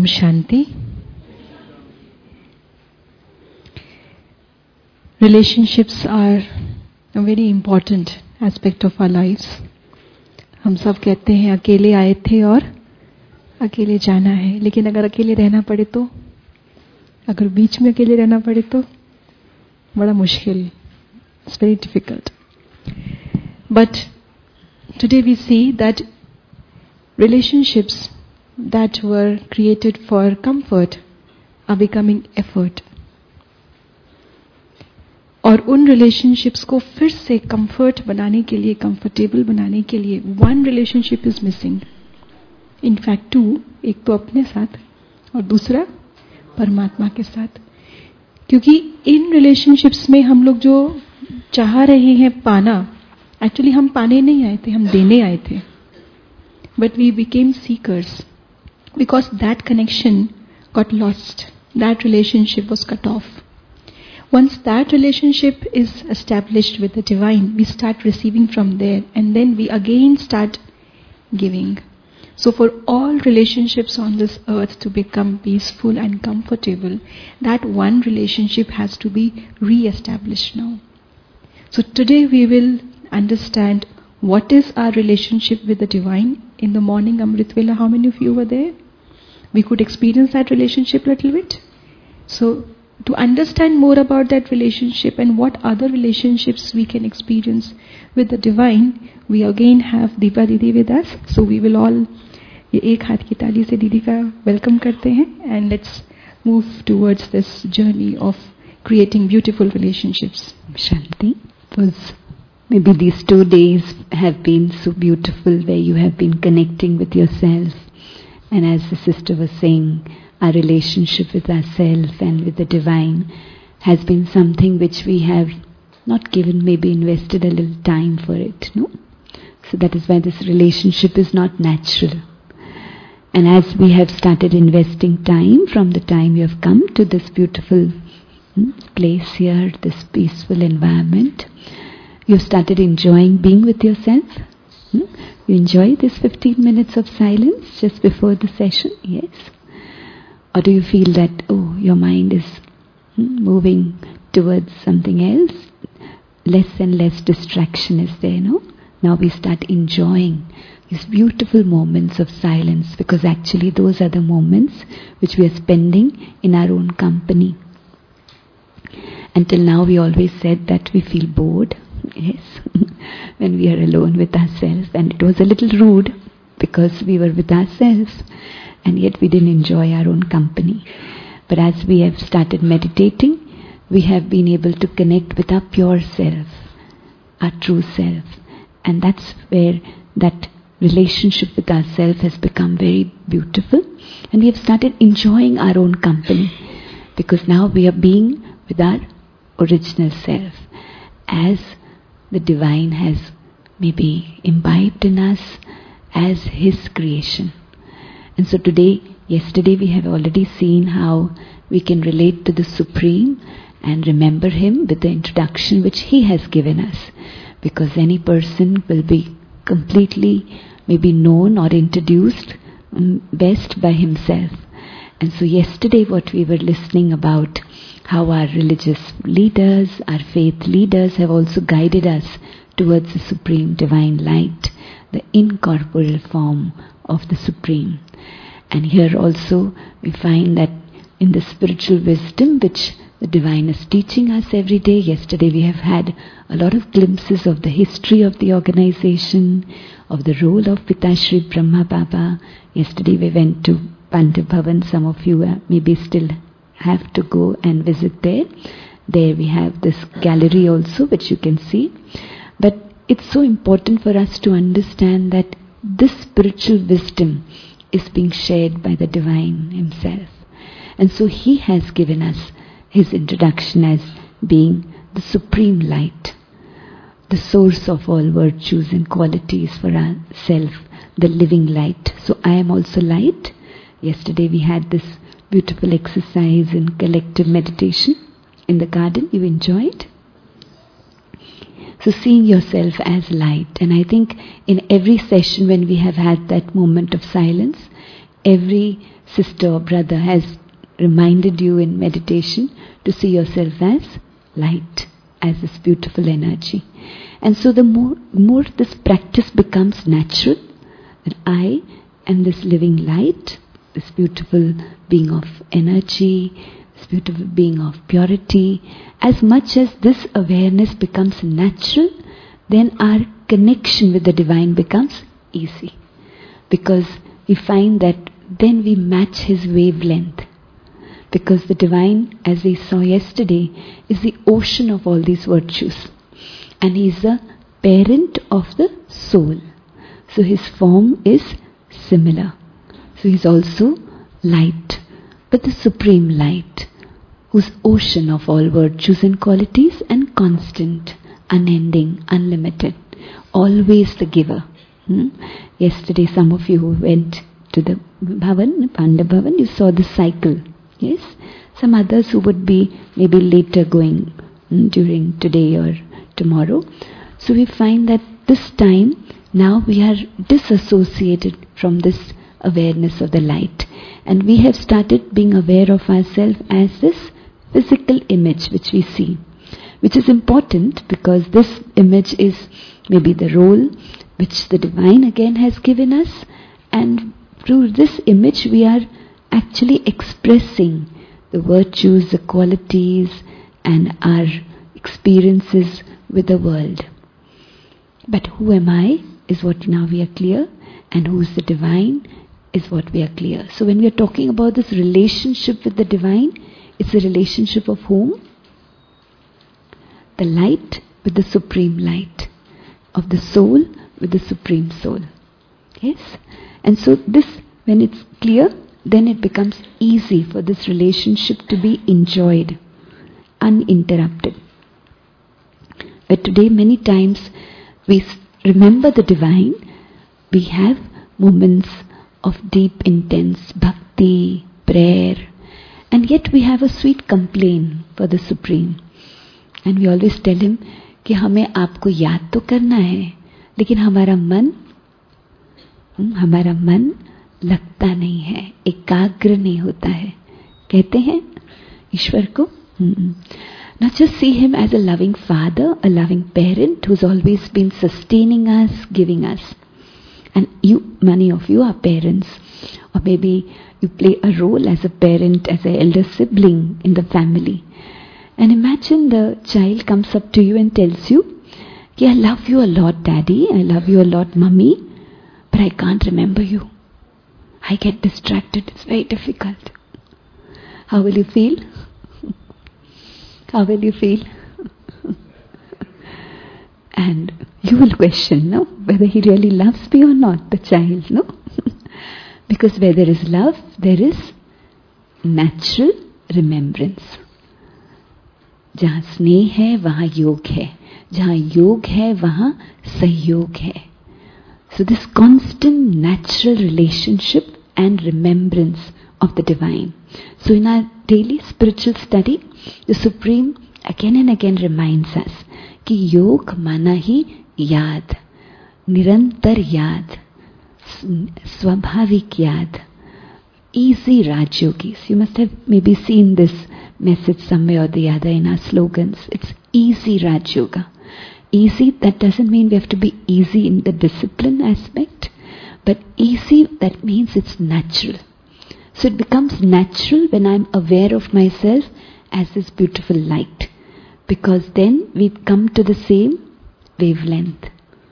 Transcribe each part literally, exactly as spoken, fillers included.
Shanti. Relationships are a very important aspect of our lives. हम सब कहते हैं अकेले आए थे और अकेले जाना है, लेकिन अगर अकेले रहना पड़े तो, अगर बीच में अकेले रहना पड़े तो बड़ा मुश्किल. It's very difficult. But today we see that relationships that were created for comfort are becoming effort. और उन रिलेशनशिप्स को फिर से कंफर्ट बनाने के लिए, कंफर्टेबल बनाने के लिए one relationship is missing. In fact too, एक तो अपने साथ और दूसरा परमात्मा के साथ. क्योंकि इन रिलेशनशिप्स में हम लोग जो चाह रहे हैं पाना, एक्चुअली हम पाने नहीं आए थे, हम देने आए थे. But we became seekers because that connection got lost, that relationship was cut off. Once that relationship is established with the divine, we start receiving from there, and then we again start giving. So for all relationships on this earth to become peaceful and comfortable, that one relationship has to be re-established now. So today we will understand what is our relationship with the divine. In the morning Amrit Vela, how many of you were there? We could experience that relationship a little bit. So to understand more about that relationship and what other relationships we can experience with the divine, we again have Deepa Didi with us. So we will all, ये एक हाथ की ताली से दीदी का welcome करते हैं, and let's move towards this journey of creating beautiful relationships. Shanti, was maybe these two days have been so beautiful, where you have been connecting with yourself, and as the sister was saying, our relationship with ourselves and with the divine has been something which we have not given, maybe invested a little time for it, no? So that is why this relationship is not natural. And as we have started investing time from the time you have come to this beautiful hmm, place here, this peaceful environment, you have started enjoying being with yourself. Hmm? You enjoy this fifteen minutes of silence just before the session, yes? Or do you feel that, oh, your mind is moving towards something else? Less and less distraction is there, no? Now we start enjoying these beautiful moments of silence, because actually those are the moments which we are spending in our own company. Until now we always said that we feel bored, yes, when we are alone with ourselves, and it was a little rude because we were with ourselves. And yet we didn't enjoy our own company. But as we have started meditating, we have been able to connect with our pure self, our true self. And that's where that relationship with ourself has become very beautiful. And we have started enjoying our own company, because now we are being with our original self, as the divine has maybe imbibed in us as His creation. And so today, yesterday we have already seen how we can relate to the Supreme and remember Him with the introduction which He has given us. Because any person will be completely maybe known or introduced um, best by himself. And so yesterday what we were listening about, how our religious leaders, our faith leaders have also guided us towards the Supreme Divine Light, the incorporeal form of the Supreme. And here also we find that in the spiritual wisdom which the Divine is teaching us every day. Yesterday we have had a lot of glimpses of the history of the organization, of the role of Pitashri Brahma Baba. Yesterday we went to Pandav Bhavan. Some of you uh, maybe still have to go and visit there. There we have this gallery also which you can see. But it's so important for us to understand that this spiritual wisdom is being shared by the Divine Himself. And so He has given us His introduction as being the Supreme Light, the source of all virtues and qualities for ourself, the living light. So I am also light. Yesterday we had this beautiful exercise in collective meditation in the garden. You enjoyed? So seeing yourself as light. And I think in every session when we have had that moment of silence, every sister or brother has reminded you in meditation to see yourself as light, as this beautiful energy. And so the more, more this practice becomes natural, that I am this living light, this beautiful being of energy, this beautiful being of purity, as much as this awareness becomes natural, then our connection with the divine becomes easy. Because we find that then we match his wavelength. Because the divine, as we saw yesterday, is the ocean of all these virtues. And he is the parent of the soul. So his form is similar. So he is also light, but the supreme light, whose ocean of all virtues and qualities, and constant, unending, unlimited, always the giver. Hmm? Yesterday some of you who went to the Bhavan, Panda Bhavan, you saw the cycle. Yes? Some others who would be maybe later going hmm, during today or tomorrow. So we find that this time, now we are disassociated from this awareness of the light. And we have started being aware of ourselves as this physical image which we see. Which is important because this image is maybe the role which the divine again has given us. And through this image we are actually expressing the virtues, the qualities and our experiences with the world. But who am I is what now we are clear, and who is the divine is what we are clear. So when we are talking about this relationship with the divine, it's a relationship of whom? The light with the supreme light, of the soul with the supreme soul. Yes? And so this, when it's clear, then it becomes easy for this relationship to be enjoyed, uninterrupted. But today many times we remember the divine, we have moments of deep, intense bhakti, prayer, and yet we have a sweet complaint for the Supreme. And we always tell him कि हमें आपको याद तो करना है, लेकिन हमारा मन, हमारा मन लगता नहीं है, एकाग्र नहीं होता है. कहते हैं ईश्वर को. Not just see him as a loving father, a loving parent who's always been sustaining us, giving us. And you, many of you are parents, or maybe you play a role as a parent, as an elder sibling in the family. And imagine the child comes up to you and tells you, I love you a lot, daddy, I love you a lot, mummy, but I can't remember you. I get distracted, it's very difficult. How will you feel? How will you feel? And you will question, no, whether he really loves me or not, the child, no? Because where there is love, there is natural remembrance. जहाँ स्नेह है वहाँ योग है, जहाँ योग है वहाँ सहयोग है. So this constant natural relationship and remembrance of the divine. So in our daily spiritual study, the Supreme again and again reminds us कि योग माना ही याद, निरंतर याद, स्वाभाविक याद, easy Rajyogis. You must have maybe seen this message somewhere or the other in our slogans. It's easy Raj Yoga. Easy, that doesn't mean we have to be easy in the discipline aspect, but easy, that means it's natural. So it becomes natural when I'm aware of myself as this beautiful light, because then we come to the same wavelength.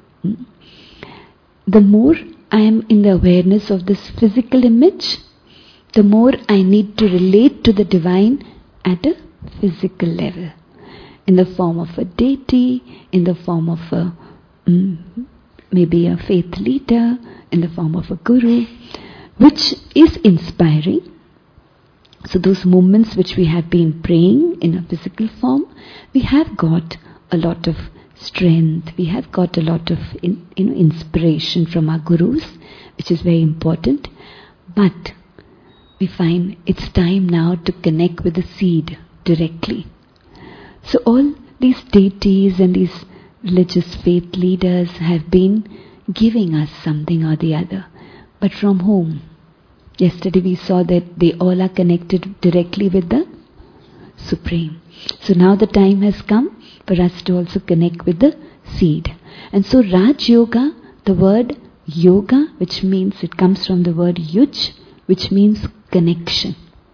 The more I am in the awareness of this physical image, the more I need to relate to the divine at a physical level, in the form of a deity, in the form of a mm, maybe a faith leader, in the form of a guru, which is inspiring. So those moments which we have been praying in a physical form, we have got a lot of strength, we have got a lot of in, you know, inspiration from our gurus, which is very important. But we find it's time now to connect with the seed directly. So all these deities and these religious faith leaders have been giving us something or the other. But from whom? Yesterday we saw that they all are connected directly with the Supreme. So now the time has come for us to also connect with the seed. And so Raj Yoga, the word yoga, which means, it comes from the word yuj, which means connection.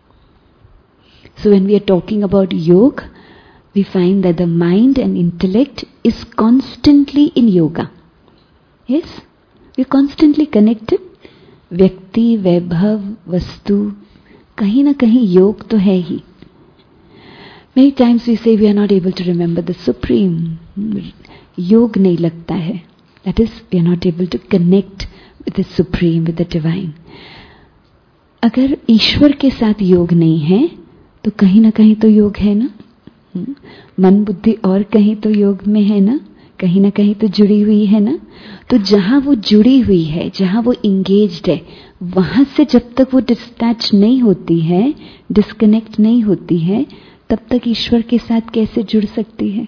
So when we are talking about yoga, we find that the mind and intellect is constantly in yoga. Yes, we are constantly connected. व्यक्ति, वैभव, वस्तु, कहीं ना कहीं योग तो है ही. Many times we say we are not able to remember the Supreme. योग नहीं लगता है. That is, we are not able to connect with the Supreme, with the Divine. अगर ईश्वर के साथ योग नहीं है तो कहीं ना कहीं तो योग है ना. मन बुद्धि और कहीं तो योग में है ना, कहीं ना कहीं तो जुड़ी हुई है ना. तो जहां वो जुड़ी हुई है, जहां वो इंगेज्ड है, वहां से जब तक वो डिस्टैच नहीं होती है, डिस्कनेक्ट नहीं होती है, तब तक ईश्वर के साथ कैसे जुड़ सकती है.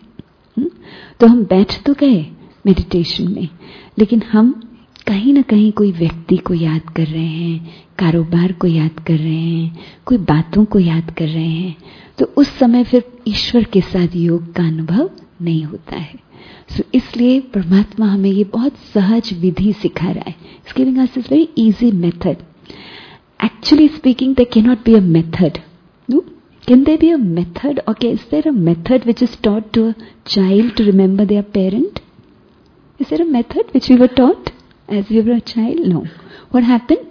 तो हम बैठ तो गए मेडिटेशन में, लेकिन हम कहीं ना कहीं कोई व्यक्ति को याद कर रहे हैं, कारोबार को याद कर रहे हैं, कोई बातों को याद कर रहे हैं. तो उस समय फिर ईश्वर के साथ योग का अनुभव नहीं होता है. सो so, इसलिए परमात्मा हमें ये बहुत सहज विधि सिखा रहा है. It's giving us this very easy method. Actually speaking, there can not be a method. No, can there be a method, or is there a method which is taught to a child to remember their parent? Is there a method which we were taught as we were a child? No. What happened?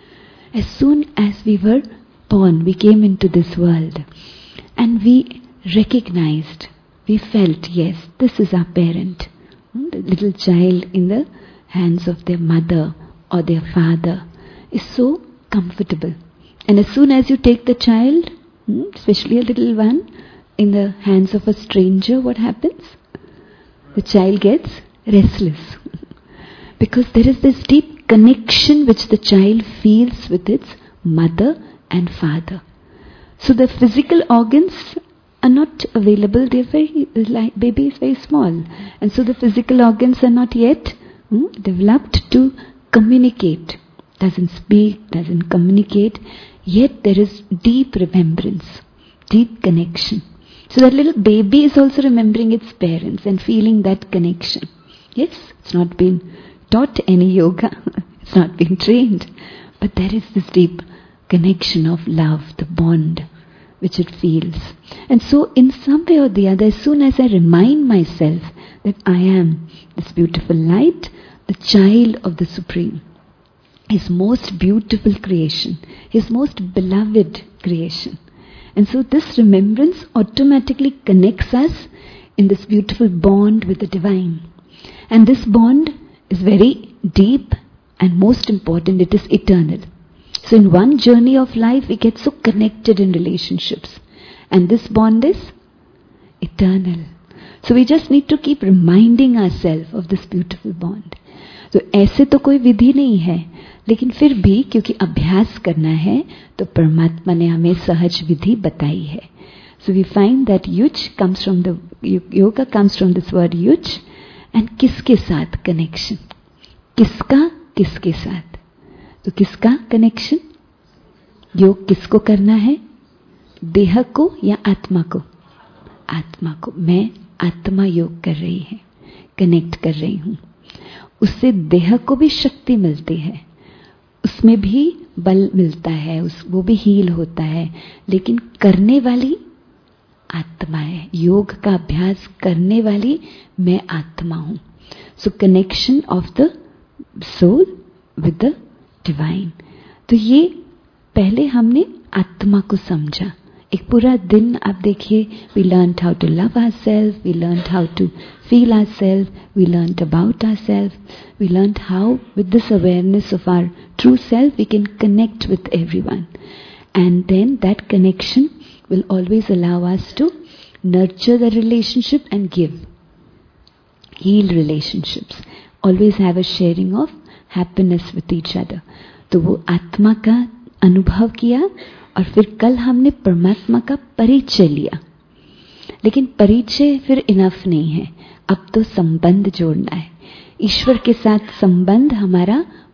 As soon as we were born, we came into this world and we recognized, we felt, yes, this is our parent. The little child in the hands of their mother or their father is so comfortable. And as soon as you take the child, especially a little one, in the hands of a stranger, what happens? The child gets restless. Because there is this deep connection which the child feels with its mother and father. So the physical organs are not available. They're very, like, baby is very small. And so the physical organs are not yet hmm, developed to communicate. Doesn't speak, doesn't communicate. Yet there is deep remembrance, deep connection. So that little baby is also remembering its parents and feeling that connection. Yes, it's not been taught any yoga. It's not been trained. But there is this deep connection of love, the bond which it feels. And so in some way or the other, as soon as I remind myself that I am this beautiful light, the child of the Supreme, His most beautiful creation, His most beloved creation. And so this remembrance automatically connects us in this beautiful bond with the Divine. And this bond is very deep and most important, it is eternal. So in one journey of life, we get so connected in relationships. And this bond is eternal. So we just need to keep reminding ourselves of this beautiful bond. तो ऐसे तो कोई विधि नहीं है, लेकिन फिर भी क्योंकि अभ्यास करना है तो परमात्मा ने हमें सहज विधि बताई है. So we find that yuj comes from the yoga comes from this word yuj, and किसके साथ connection, किसका किसके साथ. तो किसका connection, योग किसको करना है, देह को या आत्मा को. आत्मा को. मैं आत्मा योग कर रही है, कनेक्ट कर रही हूं. उससे देह को भी शक्ति मिलती है, उसमें भी बल मिलता है, उस वो भी हील होता है. लेकिन करने वाली आत्मा है, योग का अभ्यास करने वाली मैं आत्मा हूं. So connection of the soul with the divine. तो ये पहले हमने आत्मा को समझा. एक पूरा दिन आप देखिए, we learned how to love ourselves, we learned how to feel ourselves, we learned about ourselves, we learned how with this awareness of our true self we can connect with everyone. And then that connection will always allow us to nurture the relationship and give. Heal relationships. Always have a sharing of happiness with each other. तो वो आत्मा का अनुभव किया और फिर कल हमने परमात्मा का परिचय लिया. लेकिन परिचय फिर इनफ नहीं है, अब तो संबंध जोड़ना है. ईश्वर के साथ संबंध हमारा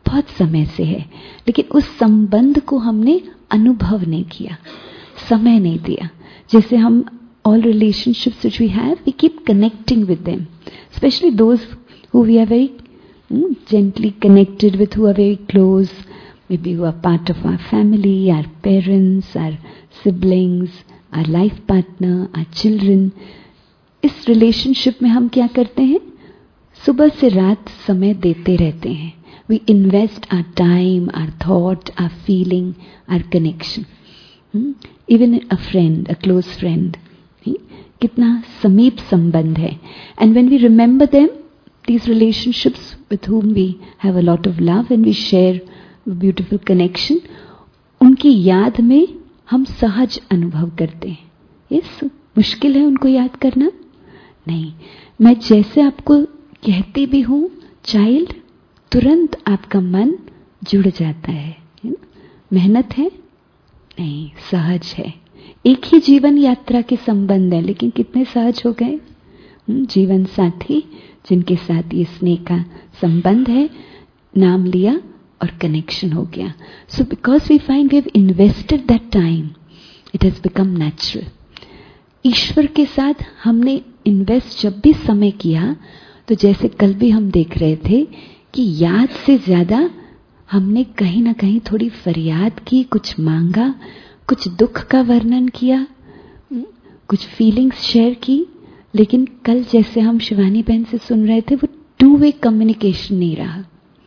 बहुत समय से है, लेकिन उस संबंध को हमने अनुभव नहीं किया, समय नहीं दिया. जैसे हम all relationships which we have, we keep connecting with them, especially those who we are very mm, gently connected with, who are very close, maybe who are part of our family, our parents, our siblings, our life partner, our children. इस relationship में हम क्या करते हैं? सुबह से रात समय देते रहते हैं. We invest our time, our thought, our feeling, our connection. Hmm? Even a friend, a close friend. Hmm? कितना समीप संबंध है. And when we remember them, these relationships with whom we have a lot of love and we share a beautiful connection, उनकी याद में हम सहज अनुभव करते हैं. Yes? मुश्किल है उनको याद करना? नहीं. मैं जैसे आपको कहती भी हूँ चाइल्ड, तुरंत आपका मन जुड़ जाता है. है ना? मेहनत है? नहीं, सहज है. एक ही जीवन यात्रा के संबंध है, लेकिन कितने सहज हो गए. जीवन साथी जिनके साथ ये स्नेह का संबंध है, नाम लिया और कनेक्शन हो गया. So because we find we have invested that time, it has become natural. ईश्वर के साथ हमने इन्वेस्ट जब भी समय किया, तो जैसे कल भी हम देख रहे थे कि याद से ज्यादा हमने कहीं ना कहीं थोड़ी फरियाद की, कुछ मांगा, कुछ दुख का वर्णन किया, कुछ फीलिंग्स शेयर की. लेकिन कल जैसे हम शिवानी बहन से सुन रहे थे, वो टू वे कम्युनिकेशन नहीं रहा.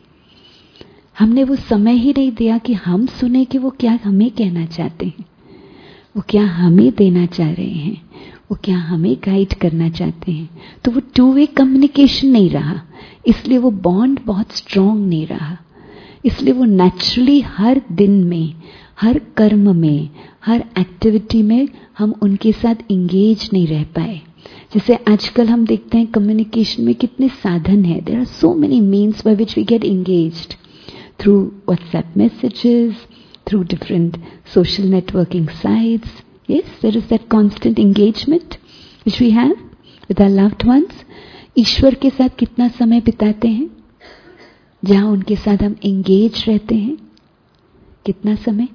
हमने वो समय ही नहीं दिया कि हम सुने कि वो क्या हमें कहना चाहते हैं, वो क्या हमें देना चाह रहे हैं, वो क्या हमें गाइड करना चाहते हैं. तो वो टू वे कम्युनिकेशन नहीं रहा, इसलिए वो बॉन्ड बहुत स्ट्रांग नहीं रहा. इसलिए वो नेचुरली हर दिन में, हर कर्म में, हर एक्टिविटी में हम उनके साथ इंगेज नहीं रह पाए. जैसे आजकल हम देखते हैं कम्युनिकेशन में कितने साधन है. There are so many means by which we get engaged, through WhatsApp messages, through different social networking sites. Yes, there is that constant engagement which we have with our loved ones. ईश्वर के साथ कितना समय बिताते हैं, जहां उनके साथ हम engage रहते हैं, कितना समय.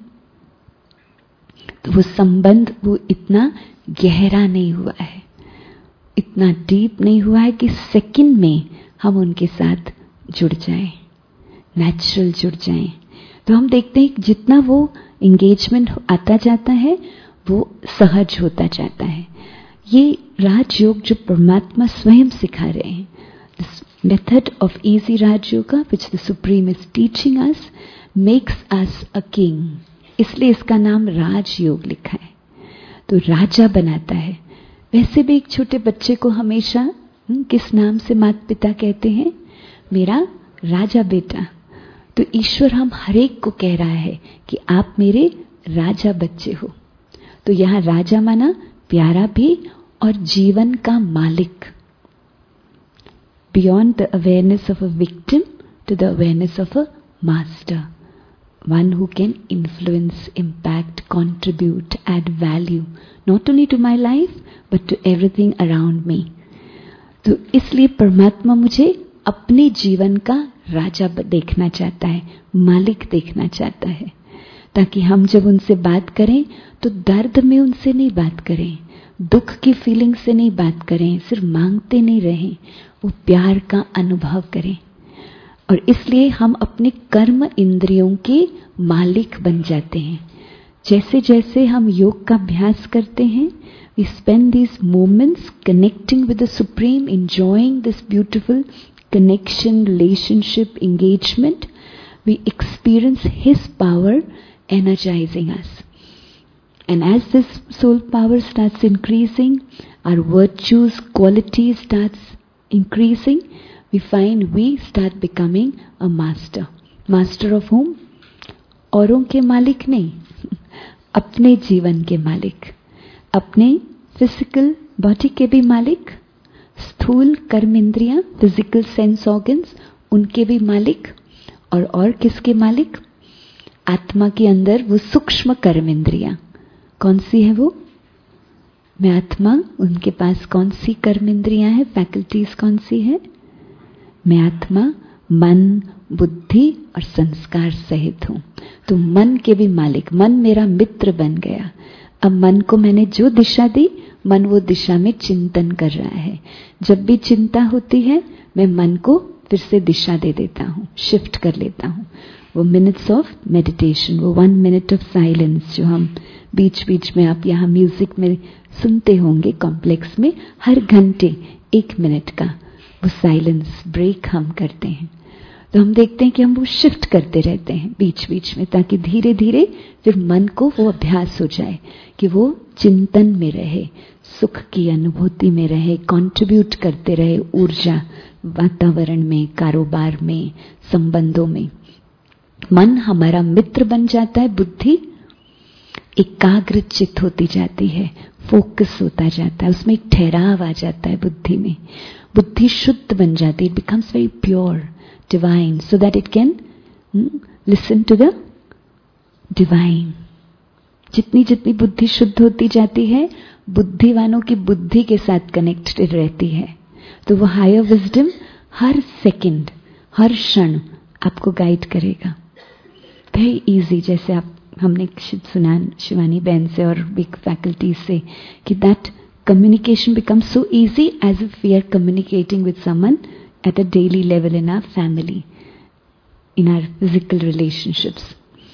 तो वो संबंध वो इतना गहरा नहीं हुआ है, इतना डीप नहीं हुआ है कि सेकंड में हम उनके साथ जुड़ जाएं, नेचुरल जुड़ जाएं. तो हम देखते हैं कि जितना वो एंगेजमेंट आता जाता है, वो सहज होता जाता है. ये राजयोग जो परमात्मा स्वयं सिखा रहे हैं, this method of easy Rajyoga which the supreme is teaching us, makes us a king. इसलिए इसका नाम राजयोग लिखा है. तो राजा बनाता है. वैसे भी एक छोटे बच्चे को हमेशा किस नाम से माता पिता कहते हैं? मेरा राजा बेटा. तो ईश्वर हम हरेक को कह रहा है कि आप मेरे राजा बच्चे हो. तो यहां राजा माना प्यारा भी और जीवन का मालिक. Beyond the awareness of a victim to the awareness of a master, one who can influence, impact, contribute, add value not only to my life but to everything around me. तो इसलिए परमात्मा मुझे अपने जीवन का राजा देखना चाहता है, मालिक देखना चाहता है, ताकि हम जब उनसे बात करें तो दर्द में उनसे नहीं बात करें, दुख की फीलिंग से नहीं बात करें, सिर्फ मांगते नहीं रहें, वो प्यार का अनुभव करें. और इसलिए हम अपने कर्म इंद्रियों के मालिक बन जाते हैं. जैसे जैसे हम योग का अभ्यास करते हैं, we spend these moments connecting with the Supreme, enjoying this beautiful connection, relationship, engagement. We experience His power energizing us. And as this soul power starts increasing, our virtues, qualities starts increasing, we find we start becoming a master. Master of whom? औरों के मालिक नहीं, अपने जीवन के मालिक, अपने physical body के भी मालिक, स्थूल कर्म इंद्रियां, फिजिकल सेंस ऑर्गन्स, उनके भी मालिक. और और किसके मालिक? आत्मा के अंदर वो सूक्ष्म कर्म इंद्रियां, कौन सी है वो? मैं आत्मा, उनके पास कौन सी कर्म इंद्रियां हैं, फैकल्टीज कौन सी है? मैं आत्मा मन, बुद्धि और संस्कार सहित हूं। तो मन के भी मालिक, मन मेरा मित्र बन गया। अब मन को मैंने जो दिशा दी, मन वो दिशा में चिंतन कर रहा है। जब भी चिंता होती है मैं मन को फिर से दिशा दे देता हूं, शिफ्ट कर लेता हूं। वो मिनट्स ऑफ मेडिटेशन, वो वन मिनट ऑफ साइलेंस जो हम बीच बीच में आप यहाँ म्यूजिक में सुनते होंगे कॉम्प्लेक्स में, हर घंटे एक मिनट का वो साइलेंस ब्रेक हम करते हैं। तो हम देखते हैं कि हम वो शिफ्ट करते रहते हैं बीच बीच में, ताकि धीरे धीरे फिर मन को वो अभ्यास हो जाए कि वो चिंतन में रहे, सुख की अनुभूति में रहे, कंट्रीब्यूट करते रहे ऊर्जा वातावरण में, कारोबार में, संबंधों में। मन हमारा मित्र बन जाता है, बुद्धि एकाग्रचित होती जाती है, फोकस होता जाता है, उसमें एक ठहराव आ जाता है बुद्धि में। बुद्धि शुद्ध बन जाती है, it becomes very pure, divine, so that it can listen to the divine. जितनी जितनी बुद्धि शुद्ध होती जाती है, बुद्धिवानों की बुद्धि के साथ कनेक्टेड रहती है। तो वो हायर विजडम हर सेकंड, हर क्षण आपको गाइड करेगा। वेरी इजी, जैसे आप हमने सुना शिवानी बहन से और बिग फैकल्टी से कि that communication becomes so easy as if we are communicating with someone at a daily level in our family, in our physical relationships.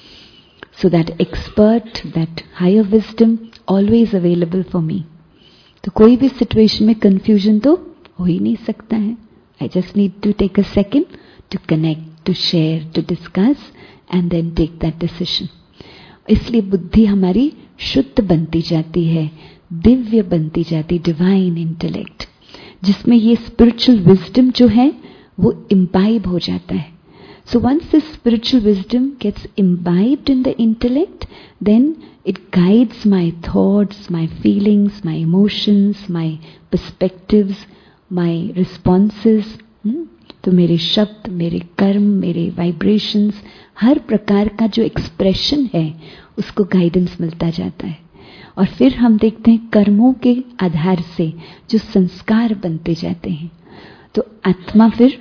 So that expert, that higher wisdom always available for me. तो कोई भी situation में confusion तो हो ही नहीं सकता है. I just need to take a second to connect, to share, to discuss and then take that decision. इसलिए बुद्धि हमारी शुद्ध बनती जाती है, दिव्य बनती जाती, डिवाइन इंटेलेक्ट, जिसमें ये स्पिरिचुअल विजडम जो है वो इम्बाइब हो जाता है. So once this spiritual wisdom gets imbibed in the intellect, then it guides my thoughts, my feelings, my emotions, my perspectives, my responses. तो मेरे शब्द, मेरे कर्म, मेरे वाइब्रेशंस, हर प्रकार का जो एक्सप्रेशन है उसको गाइडेंस मिलता जाता है. और फिर हम देखते हैं कर्मों के आधार से जो संस्कार बनते जाते हैं. तो आत्मा फिर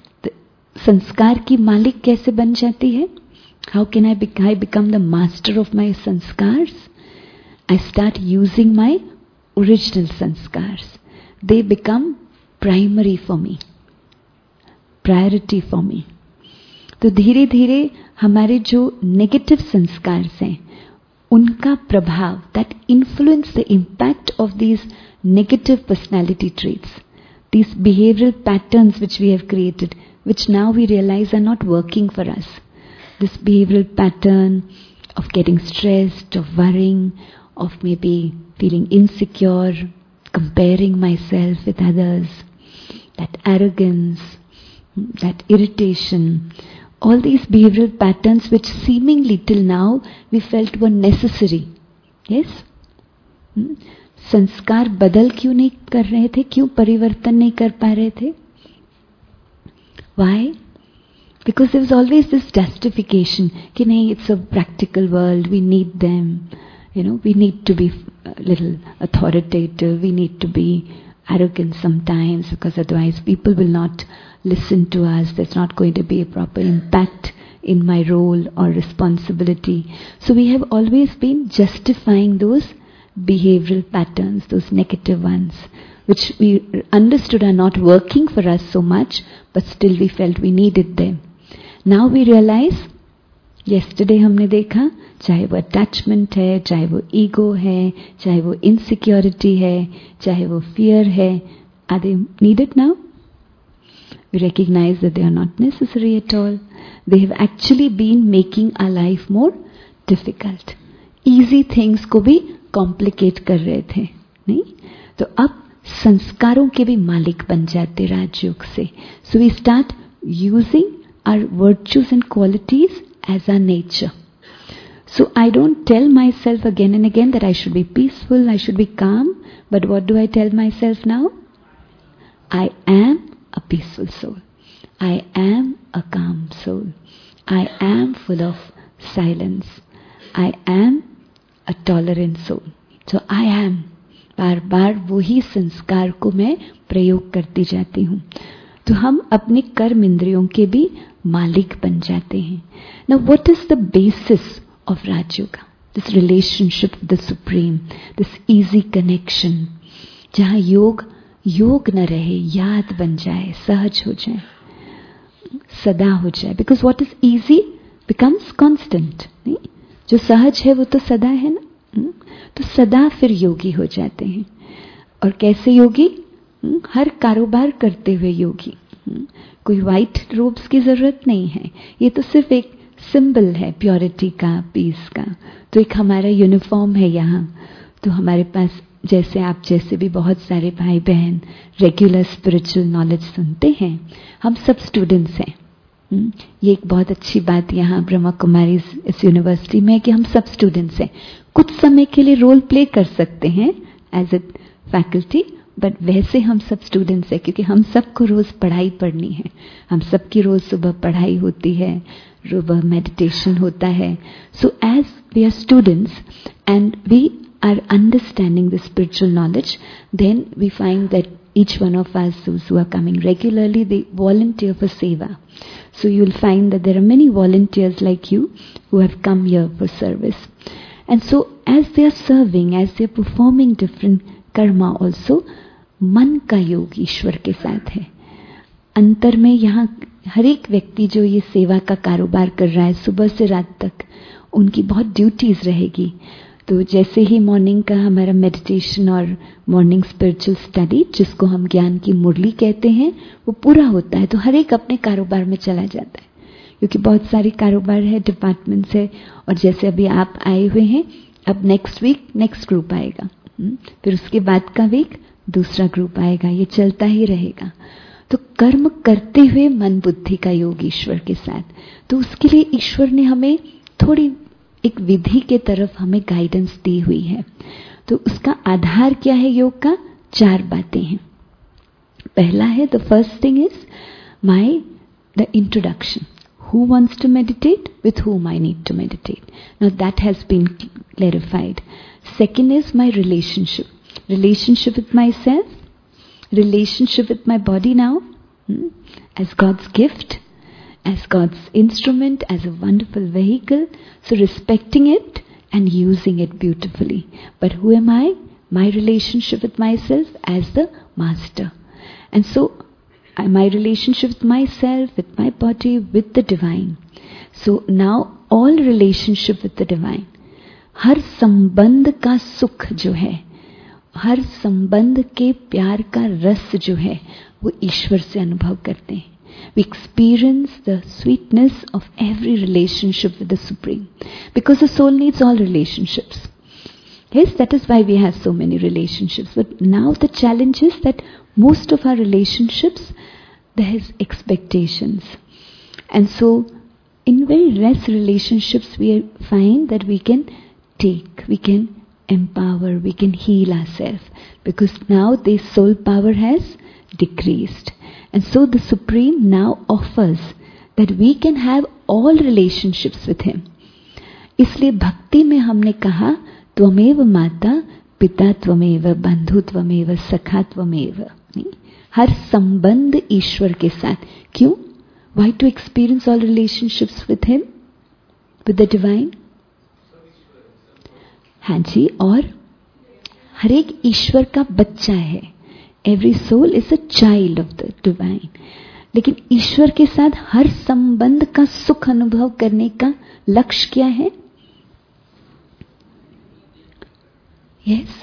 संस्कार की मालिक कैसे बन जाती है? How can I I become the master of my sanskars? I start using my original sanskars. They become primary for me, priority for me. तो धीरे धीरे हमारे जो नेगेटिव संस्कार हैं उनका प्रभाव, that influence the impact of these negative personality traits, these behavioral patterns which we have created, which now we realize are not working for us. This behavioral pattern of getting stressed, of worrying, of maybe feeling insecure, comparing myself with others, that arrogance, that irritation, all these behavioral patterns which seemingly till now we felt were necessary. Yes? Hmm? संस्कार बदल क्यों नहीं कर रहे थे? क्यों परिवर्तन नहीं कर पा रहे थे? Why? Because there was always this justification कि नहीं, it's a practical world, we need them, you know, we need to be a little authoritative, we need to be arrogant sometimes because otherwise people will not listen to us, there's not going to be a proper impact in my role or responsibility. So we have always been justifying those behavioral patterns, those negative ones, which we understood are not working for us so much, but still we felt we needed them. Now we realize, yesterday हमने देखा, चाहे वो attachment है, चाहे वो ego है, चाहे वो इनसिक्योरिटी है, चाहे वो फियर है, are they needed now? We recognize that they are not necessary at all. They have actually been making our life more difficult. Easy things को भी complicate कर रहे थे, नहीं? तो अब संस्कारों के भी मालिक बन जाते राजयोग से. So we start using our virtues and qualities as our nature. So I don't tell myself again and again that I should be peaceful, I should be calm, but what do I tell myself now? I am a peaceful soul. I am a calm soul. I am full of silence. I am a tolerant soul. So I am. बार बार वही संस्कार को मैं प्रयोग करती जाती हूँ. तो हम अपने कर्म इंद्रियों के भी मालिक बन जाते हैं. Now what is the basis of Raj Yoga? This relationship with the Supreme, this easy connection, जहाँ योग योग न रहे, याद बन जाए, सहज हो जाए, सदा हो जाए. Because what is easy becomes constant. नहीं? जो सहज है वो तो सदा है ना. तो सदा फिर योगी हो जाते हैं. और कैसे योगी? हर कारोबार करते हुए योगी. कोई व्हाइट रोब्स की जरूरत नहीं है. ये तो सिर्फ एक सिंबल है प्योरिटी का, पीस का. तो एक हमारा यूनिफॉर्म है यहाँ. तो हमारे पास जैसे आप जैसे भी बहुत सारे भाई बहन रेगुलर स्पिरिचुअल नॉलेज सुनते हैं, हम सब स्टूडेंट्स हैं. ये एक बहुत अच्छी बात यहाँ ब्रह्मा कुमारी इस यूनिवर्सिटी में है कि हम सब स्टूडेंट्स हैं. कुछ समय के लिए रोल प्ले कर सकते हैं एज ए फैकल्टी, बट वैसे हम सब स्टूडेंट्स हैं क्योंकि हम सबको रोज पढ़ाई पढ़नी है. हम सबकी रोज सुबह पढ़ाई होती है, सुबह मेडिटेशन होता है. So as we are students and we are understanding the spiritual knowledge, then we find that each one of us, those who are coming regularly, they volunteer for seva. So you will find that there are many volunteers like you who have come here for service. And so as they are serving, as they are performing different karma also, मन का योग ईश्वर के साथ है. अंतर में यहाँ हर एक व्यक्ति जो ये सेवा का कारोबार कर रहा है सुबह से रात तक, उनकी बहुत ड्यूटीज रहेगी. तो जैसे ही मॉर्निंग का हमारा मेडिटेशन और मॉर्निंग स्पिरिचुअल स्टडी, जिसको हम ज्ञान की मुरली कहते हैं, वो पूरा होता है तो हर एक अपने कारोबार में चला जाता है. क्योंकि बहुत सारे कारोबार है, डिपार्टमेंट्स है. और जैसे अभी आप आए हुए हैं, अब नेक्स्ट वीक नेक्स्ट ग्रुप आएगा, फिर उसके बाद का वीक दूसरा ग्रुप आएगा. ये चलता ही रहेगा. तो कर्म करते हुए मन बुद्धि का योग ईश्वर के साथ. तो उसके लिए ईश्वर ने हमें थोड़ी एक विधि के तरफ हमें गाइडेंस दी हुई है. तो उसका आधार क्या है योग का? चार बातें हैं. पहला है, the first thing is my the introduction. Who wants to meditate, with whom I need to meditate. Now that has been clarified. Second is my relationship. Relationship with myself, relationship with my body now, hmm, as God's gift, as God's instrument, as a wonderful vehicle. So respecting it and using it beautifully. But who am I? My relationship with myself as the master. And so my relationship with myself, with my body, with the divine. So now all relationship with the divine. हर संबंध का सुख जो है, हर संबंध के प्यार का रस जो है, वो ईश्वर से अनुभव करते हैं. We experience the sweetness of every relationship with the Supreme. Because the soul needs all relationships. Yes, that is why we have so many relationships. But now the challenge is that most of our relationships, there is expectations. And so, in very less relationships, we find that we can take, we can empower, we can heal ourselves. Because now the soul power has decreased. And so the Supreme now offers that we can have all relationships with Him. इसलिए भक्ति में हमने कहा त्वमेव माता पिता त्वमेव बंधु त्वमेव सखा त्वमेव. हर संबंध ईश्वर के साथ. क्यों? Why to experience all relationships with Him, with the divine? हाँ जी. और हर एक ईश्वर का बच्चा है. Every soul is a child of the divine. लेकिन ईश्वर के साथ हर संबंध का सुख अनुभव करने का लक्ष्य क्या है? Yes,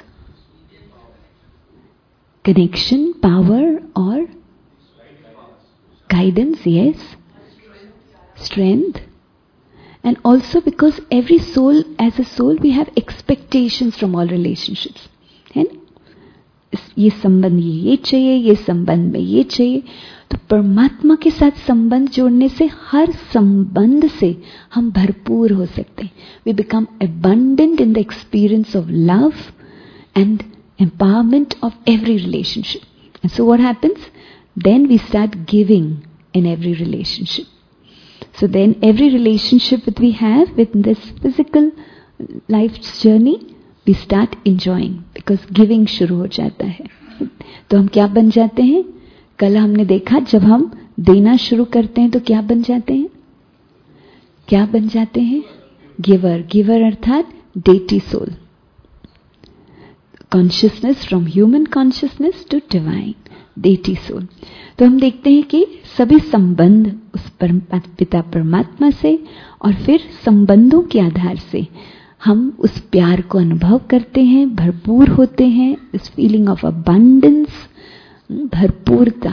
connection, power और guidance. Yes, strength. And also because every soul, as a soul, we have expectations from all relationships. है ना? ये संबंध ये ये चाहिए, ये संबंध में ये चाहिए. तो परमात्मा के साथ संबंध जोड़ने से हर संबंध से हम भरपूर हो सकते हैं. We become abundant in the experience of love and empowerment of every relationship. And so what happens? Then we start giving in every relationship. So then every relationship that we have within this physical life's journey, we start enjoying because giving शुरू हो जाता है. तो हम क्या बन जाते हैं? कल हमने देखा जब हम देना शुरू करते हैं तो क्या बन जाते हैं? क्या बन जाते हैं? गिवर. गिवर अर्थात deity soul. Consciousness from human consciousness to divine deity soul. तो हम देखते हैं कि सभी संबंध उस पिता परमात्मा से और फिर संबंधों के आधार से हम उस प्यार को अनुभव करते हैं, भरपूर होते हैं. इस फीलिंग ऑफ अबंडेंस, भरपूरता,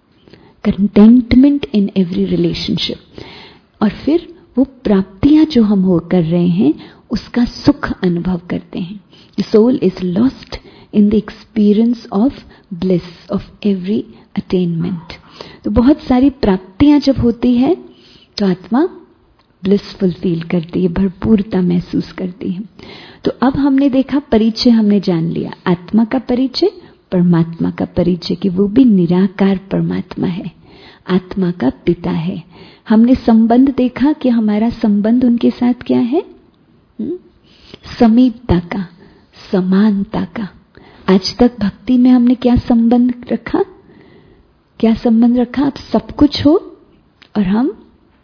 कंटेंटमेंट इन एवरी रिलेशनशिप. और फिर वो प्राप्तियां जो हम हो कर रहे हैं उसका सुख अनुभव करते हैं. The soul is lost in the experience of bliss of every attainment. तो बहुत सारी प्राप्तियां जब होती है तो आत्मा ब्लिसफुल फील करती है, भरपूरता महसूस करती है. तो अब हमने देखा, परिचय हमने जान लिया, आत्मा का परिचय, परमात्मा का परिचय कि वो भी निराकार परमात्मा है, आत्मा का पिता है. हमने संबंध देखा कि हमारा संबंध उनके साथ क्या है? हुँ? समीपता का, समानता का. आज तक भक्ति में हमने क्या संबंध रखा? क्या संबंध रखा? आप सब कुछ हो और हम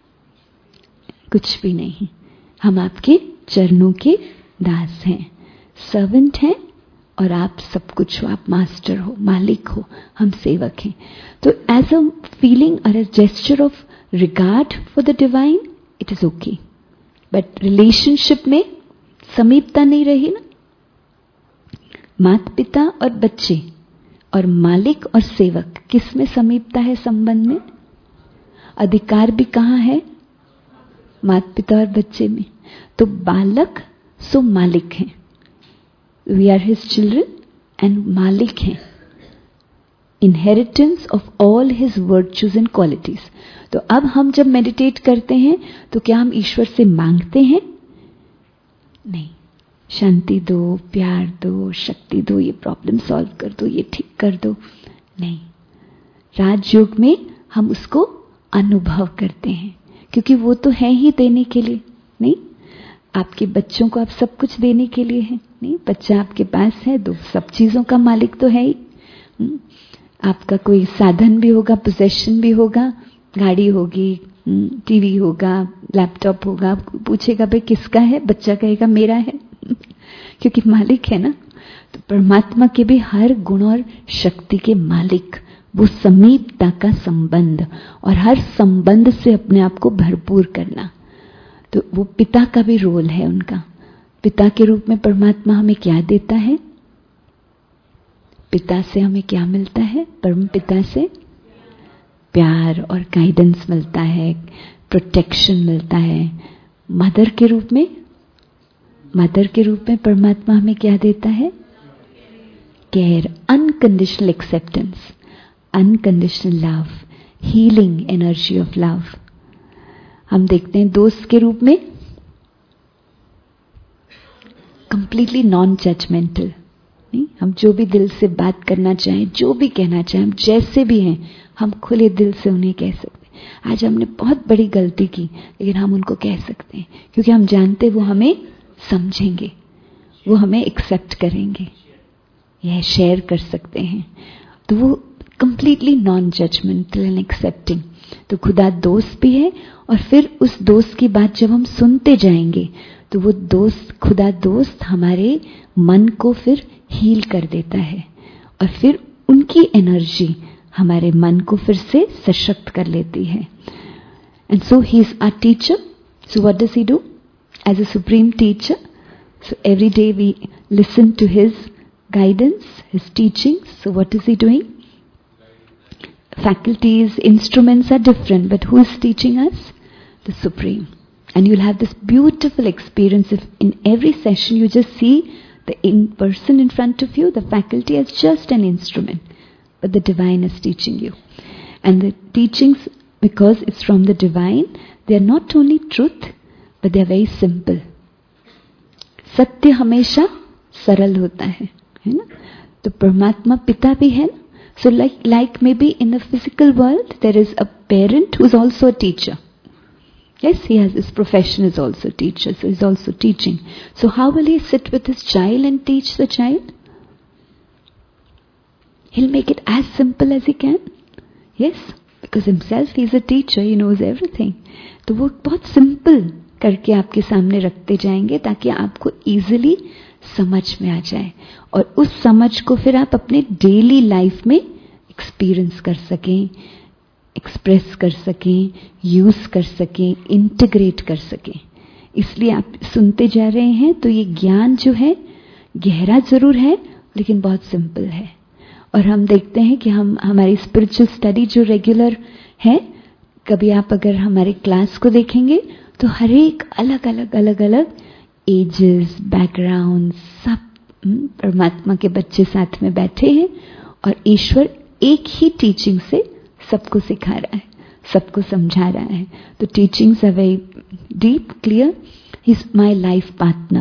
कुछ भी नहीं. हम आपके चरणों के दास हैं, सर्वेंट हैं और आप सब कुछ हो. आप मास्टर हो, मालिक हो, हम सेवक हैं. तो एज अ फीलिंग और as gesture of regard for the divine it is okay. But relationship में समीपता नहीं रही ना. माता पिता और बच्चे और मालिक और सेवक, किस में समीपता है संबंध में? अधिकार भी कहाँ है? माता पिता और बच्चे में. तो बालक सो मालिक हैं. We are his children and मालिक हैं. Inheritance of all his virtues and qualities. तो अब हम जब मेडिटेट करते हैं तो क्या हम ईश्वर से मांगते हैं? नहीं. शांति दो, प्यार दो, शक्ति दो, ये प्रॉब्लम सॉल्व कर दो, ये ठीक कर दो. नहीं. राजयोग में हम उसको अनुभव करते हैं क्योंकि वो तो है ही देने के लिए. नहीं, आपके बच्चों को आप सब कुछ देने के लिए है. नहीं, बच्चा आपके पास है, दो सब चीजों का मालिक तो है ही. आपका कोई साधन भी होगा, पोजेशन भी होगा, गाड़ी होगी, टीवी होगा, लैपटॉप होगा. पूछेगा भाई किसका है? बच्चा कहेगा मेरा है क्योंकि मालिक है ना. तो परमात्मा के भी हर गुण और शक्ति के मालिक, वो समीपता का संबंध और हर संबंध से अपने आप को भरपूर करना. तो वो पिता का भी रोल है उनका. पिता के रूप में परमात्मा हमें क्या देता है? पिता से हमें क्या मिलता है? परम पिता से प्यार और गाइडेंस मिलता है, प्रोटेक्शन मिलता है. मदर के रूप में मदर के रूप में परमात्मा हमें क्या देता है? Care, unconditional acceptance, unconditional love, healing energy of love. हम देखते हैं दोस्त के रूप में कंप्लीटली नॉन जजमेंटल. नहीं, हम जो भी दिल से बात करना चाहें, जो भी कहना चाहें, हम जैसे भी हैं, हम खुले दिल से उन्हें कह सकते हैं. आज हमने बहुत बड़ी गलती की लेकिन हम उनको कह सकते हैं क्योंकि हम जानते वो हमें समझेंगे, वो हमें एक्सेप्ट करेंगे, यह शेयर कर सकते हैं. तो वो completely non judgmental and accepting. तो खुदा दोस्त भी है और फिर उस दोस्त की बात जब हम सुनते जाएंगे तो वो दोस्त, खुदा दोस्त हमारे मन को फिर हील कर देता है और फिर उनकी एनर्जी हमारे मन को फिर से सशक्त कर लेती है. And so he is our teacher. So what does he do as a supreme teacher? So every day we listen to his guidance, his teachings. So what is he doing? Faculties, instruments are different, but who is teaching us? The Supreme. And you'll have this beautiful experience if in every session you just see the in person in front of you, the faculty as just an instrument, but the divine is teaching you. And the teachings, because it's from the divine, they are not only truth, but they are very simple. सत्य हमेशा सरल होता है, है ना. तो परमात्मा पिता भी है ना. So like like maybe in the physical world there is a parent who is also a teacher. Yes, he has his profession is also teacher, so he's also teaching. So how will he sit with his child and teach the child? He'll make it as simple as he can. Yes, because himself he is a teacher, he knows everything. तो वो बहुत simple करके आपके सामने रखते जाएंगे ताकि आपको इजीली समझ में आ जाए, और उस समझ को फिर आप अपने डेली लाइफ में एक्सपीरियंस कर सकें, एक्सप्रेस कर सकें, यूज कर सकें, इंटीग्रेट कर सकें. इसलिए आप सुनते जा रहे हैं तो ये ज्ञान जो है गहरा जरूर है लेकिन बहुत सिंपल है. और हम देखते हैं कि हम हमारी स्पिरिचुअल स्टडी जो रेगुलर है, कभी आप अगर हमारे क्लास को देखेंगे तो हर एक अलग अलग अलग अलग एजेस, बैकग्राउंड, सब परमात्मा के बच्चे साथ में बैठे हैं और ईश्वर एक ही टीचिंग से सबको सिखा रहा है, सबको समझा रहा है. तो teachings are very deep, clear. He is my life partner.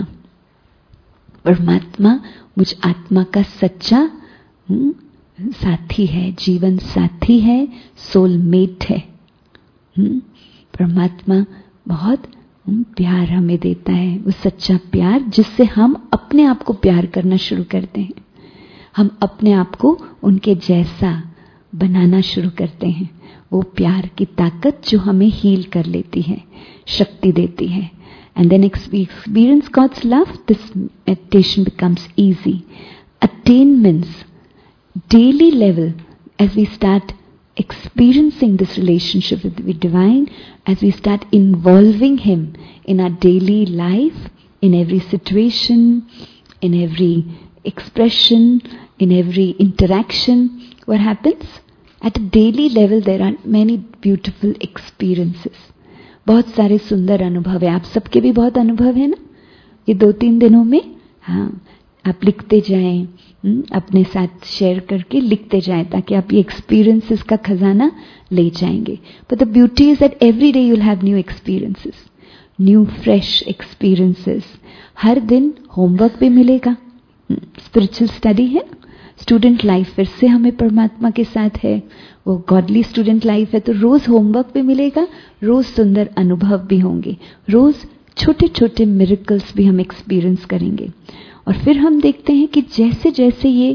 परमात्मा मुझ आत्मा का सच्चा हुँ, साथी है, जीवन साथी है, सोलमेट है. हुँ, परमात्मा बहुत हुँ, प्यार हमें देता है, वो सच्चा प्यार जिससे हम अपने आप को प्यार करना शुरू करते हैं. हम अपने आप को उनके जैसा बनाना शुरू करते हैं. वो प्यार की ताकत जो हमें हील कर लेती है, शक्ति देती है. And then we experience God's love, this meditation becomes easy. Attainments, daily level, as we start experiencing this relationship with the Divine, as we start involving Him in our daily life, in every situation, in every expression, in every interaction, what happens? At a daily level, there are many beautiful experiences. बहुत सारे सुंदर अनुभव है. आप सबके भी बहुत अनुभव है ना ये दो तीन दिनों में. हाँ, आप लिखते जाएं, अपने साथ शेयर करके लिखते जाएं ताकि आप ये एक्सपीरियंसेस का खजाना ले जाएंगे. But the beauty is that every day you'll have new experiences, new fresh experiences. हर दिन होमवर्क भी मिलेगा. स्पिरिचुअल स्टडी है, स्टूडेंट लाइफ फिर से हमें परमात्मा के साथ है, वो गॉडली स्टूडेंट लाइफ है. तो रोज होमवर्क भी मिलेगा, रोज सुंदर अनुभव भी होंगे, रोज छोटे छोटे मिरेकल्स भी हम एक्सपीरियंस करेंगे. और फिर हम देखते हैं कि जैसे जैसे ये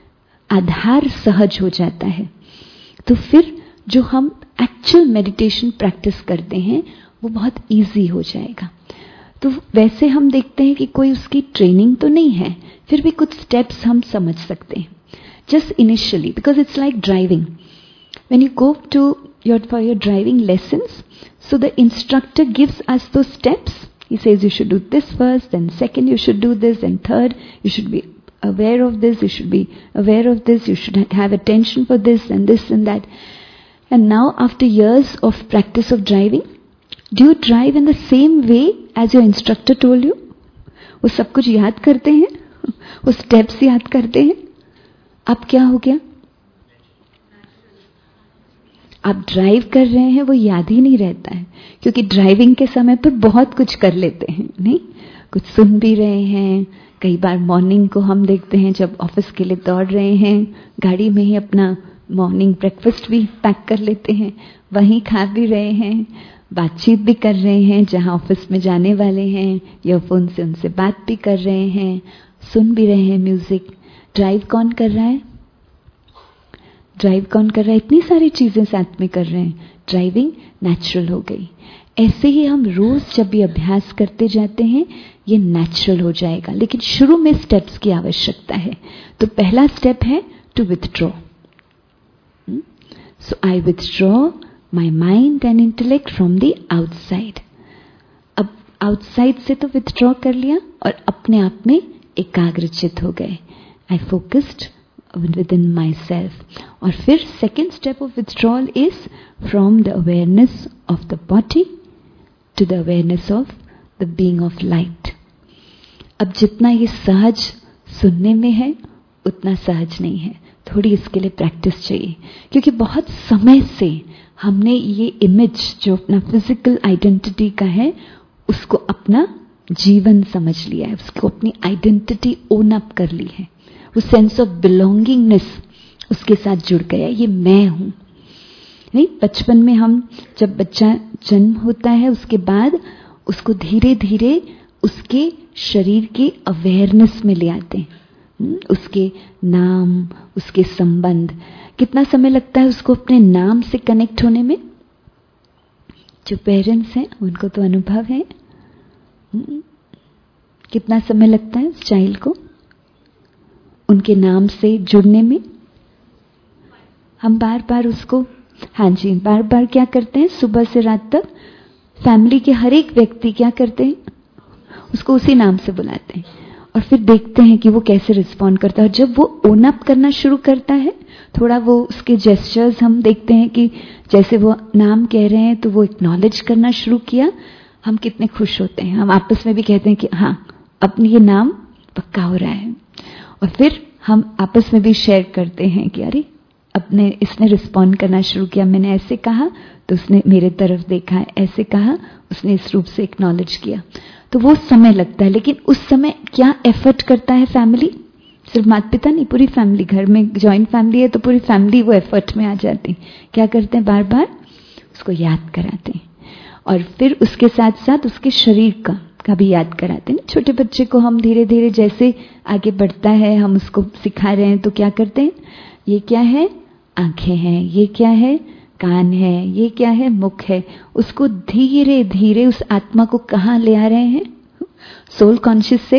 आधार सहज हो जाता है तो फिर जो हम एक्चुअल मेडिटेशन प्रैक्टिस करते हैं वो बहुत इजी हो जाएगा. तो वैसे हम देखते हैं कि कोई उसकी ट्रेनिंग तो नहीं है, फिर भी कुछ स्टेप्स हम समझ सकते हैं. Just initially, because it's like driving. When you go to your for your driving lessons, so the instructor gives us those steps. He says you should do this first, then second you should do this, and third you should be aware of this, you should be aware of this, you should have attention for this and this and that. And now after years of practice of driving, do you drive in the same way as your instructor told you? वो सब कुछ याद करते हैं, वो steps याद करते हैं. अब क्या हो गया? आप ड्राइव कर रहे हैं वो याद ही नहीं रहता है, क्योंकि ड्राइविंग के समय पर बहुत कुछ कर लेते हैं. नहीं, कुछ सुन भी रहे हैं. कई बार मॉर्निंग को हम देखते हैं जब ऑफिस के लिए दौड़ रहे हैं, गाड़ी में ही अपना मॉर्निंग ब्रेकफास्ट भी पैक कर लेते हैं, वहीं खा भी रहे हैं, बातचीत भी कर रहे हैं जहां ऑफिस में जाने वाले हैं, ईयरफोन से उनसे बात भी कर रहे हैं, सुन भी रहे हैं म्यूजिक. ड्राइव कौन कर रहा है? ड्राइव कौन कर रहा है? इतनी सारी चीजें साथ में कर रहे हैं. ड्राइविंग नेचुरल हो गई. ऐसे ही हम रोज जब भी अभ्यास करते जाते हैं ये नेचुरल हो जाएगा, लेकिन शुरू में स्टेप्स की आवश्यकता है. तो पहला स्टेप है to withdraw. So I withdraw my mind and intellect from the outside. अब आउटसाइड से तो विथड्रॉ कर लिया और अपने आप में एकाग्रचित हो गए. I focused within myself. और फिर second step of withdrawal is from the awareness of the body to the awareness of the being of light. अब जितना ये सहज सुनने में है उतना सहज नहीं है, थोड़ी इसके लिए प्रैक्टिस चाहिए, क्योंकि बहुत समय से हमने ये इमेज जो अपना फिजिकल आइडेंटिटी का है उसको अपना जीवन समझ लिया है, उसको अपनी आइडेंटिटी ओन अप कर ली है. वो सेंस ऑफ बिलोंगिंगनेस उसके साथ जुड़ गया, ये मैं हूं. नहीं, बचपन में हम जब बच्चा जन्म होता है उसके बाद उसको धीरे धीरे उसके शरीर के अवेयरनेस में ले आते हैं. उसके नाम, उसके संबंध। कितना समय लगता है उसको अपने नाम से कनेक्ट होने में? जो पेरेंट्स हैं उनको तो अनुभव है। कितना समय लगता है उस चाइल्ड को उनके नाम से जुड़ने में? हम बार बार उसको, हाँ जी, बार बार क्या करते हैं, सुबह से रात तक फैमिली के हर एक व्यक्ति क्या करते हैं, उसको उसी नाम से बुलाते हैं और फिर देखते हैं कि वो कैसे रिस्पॉन्ड करता है। जब वो ओन अप करना शुरू करता है, थोड़ा वो उसके जेस्चर्स हम देखते हैं कि जैसे वो नाम कह रहे हैं तो वो एक्नॉलेज करना शुरू किया, हम कितने खुश होते हैं। हम आपस में भी कहते हैं कि हाँ अब ये नाम पक्का हो रहा है। और फिर हम आपस में भी शेयर करते हैं कि अरे अपने इसने रिस्पॉन्ड करना शुरू किया, मैंने ऐसे कहा तो उसने मेरे तरफ देखा, ऐसे कहा उसने इस रूप से एक्नॉलेज किया। तो वो समय लगता है, लेकिन उस समय क्या एफर्ट करता है फैमिली? सिर्फ माता पिता नहीं, पूरी फैमिली। घर में जॉइंट फैमिली है तो पूरी फैमिली वो एफर्ट में आ जाती। क्या करते हैं, बार बार उसको याद कराते हैं और फिर उसके साथ साथ उसके शरीर का का भी याद कराते हैं। छोटे बच्चे को हम धीरे धीरे जैसे आगे बढ़ता है हम उसको सिखा रहे हैं तो क्या करते हैं, ये क्या है, आंखें हैं, ये क्या है, कान है, ये क्या है, मुख है। उसको धीरे धीरे उस आत्मा को कहाँ ले आ रहे हैं, सोल कॉन्शियस से।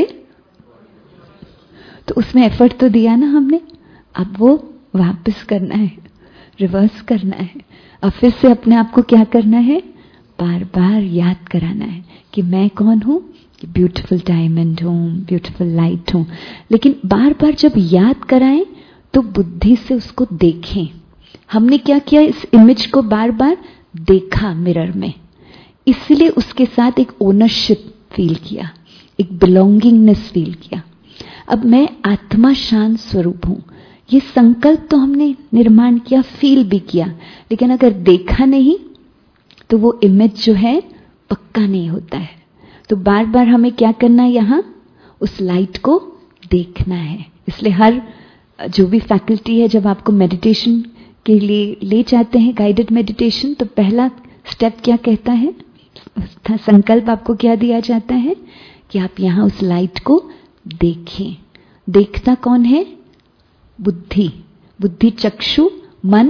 तो उसमें एफर्ट तो दिया ना हमने, अब वो वापस करना है, रिवर्स करना है। अब फिर से अपने आप को क्या करना है, बार बार याद कराना है कि मैं कौन हूं, कि ब्यूटीफुल डायमंड हूं, ब्यूटीफुल लाइट हूं। लेकिन बार बार जब याद कराएं तो बुद्धि से उसको देखें। हमने क्या किया, इस इमेज को बार बार देखा मिरर में, इसलिए उसके साथ एक ओनरशिप फील किया, एक बिलोंगिंगनेस फील किया। अब मैं आत्मा शांत स्वरूप हूं, ये संकल्प तो हमने निर्माण किया, फील भी किया, लेकिन अगर देखा नहीं तो वो इमेज जो है पक्का नहीं होता है। तो बार बार हमें क्या करना है, यहां उस लाइट को देखना है। इसलिए हर जो भी फैकल्टी है, जब आपको मेडिटेशन के लिए ले जाते हैं, गाइडेड मेडिटेशन, तो पहला स्टेप क्या कहता है, संकल्प आपको क्या दिया जाता है कि आप यहां उस लाइट को देखें। देखता कौन है, बुद्धि। बुद्धि चक्षु, मन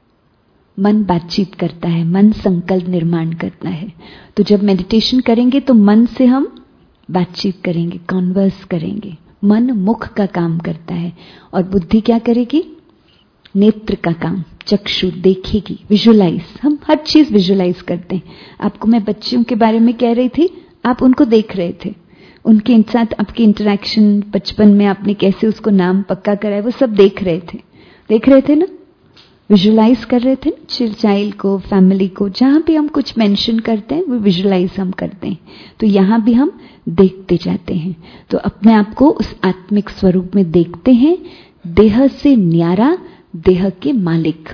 मन बातचीत करता है, मन संकल्प निर्माण करता है। तो जब मेडिटेशन करेंगे तो मन से हम बातचीत करेंगे, कॉन्वर्स करेंगे। मन मुख का काम करता है और बुद्धि क्या करेगी, नेत्र का काम, चक्षु देखेगी, विजुलाइज। हम हर चीज विजुलाइज करते हैं। आपको मैं बच्चियों के बारे में कह रही थी, आप उनको देख रहे थे, उनके साथ आपकी इंटरेक्शन बचपन में आपने कैसे उसको नाम पक्का कराया, वो सब देख रहे थे, देख रहे थे ना, विजुलाइज कर रहे थे ना, चाइल्ड को, फैमिली को, जहां भी हम कुछ मेंशन करते हैं वो विजुलाइज हम करते हैं। तो यहां भी हम देखते जाते हैं। तो अपने आप को उस आत्मिक स्वरूप में देखते हैं, देह से न्यारा, देह के मालिक,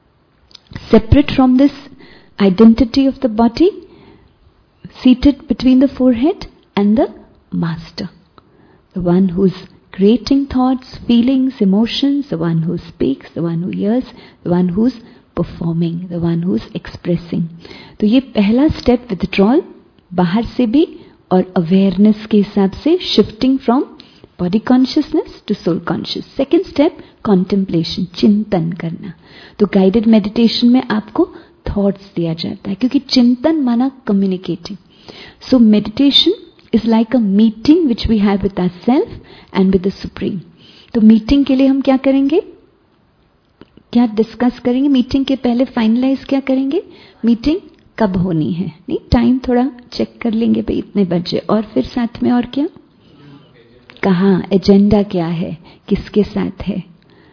separate from this identity of the body, seated between the forehead and the master, the one who is creating thoughts, feelings, emotions, the one who speaks, the one who hears, the one who's performing, the one who's expressing. तो ये पहला step withdrawal, बाहर से भी और awareness के हिसाब से shifting from body consciousness to soul conscious. Second step contemplation, चिंतन करना। तो गाइडेड मेडिटेशन में आपको थॉट्स दिया जाता है, क्योंकि चिंतन माना communicating. So meditation is like a meeting which we have with ourselves and with the Supreme. तो मीटिंग के लिए हम क्या करेंगे, क्या डिस्कस करेंगे, मीटिंग के पहले फाइनलाइज क्या करेंगे, मीटिंग कब होनी है, नहीं टाइम थोड़ा चेक कर लेंगे भाई इतने बजे, और फिर साथ में और क्या, कहाँ, एजेंडा क्या है, किसके साथ है,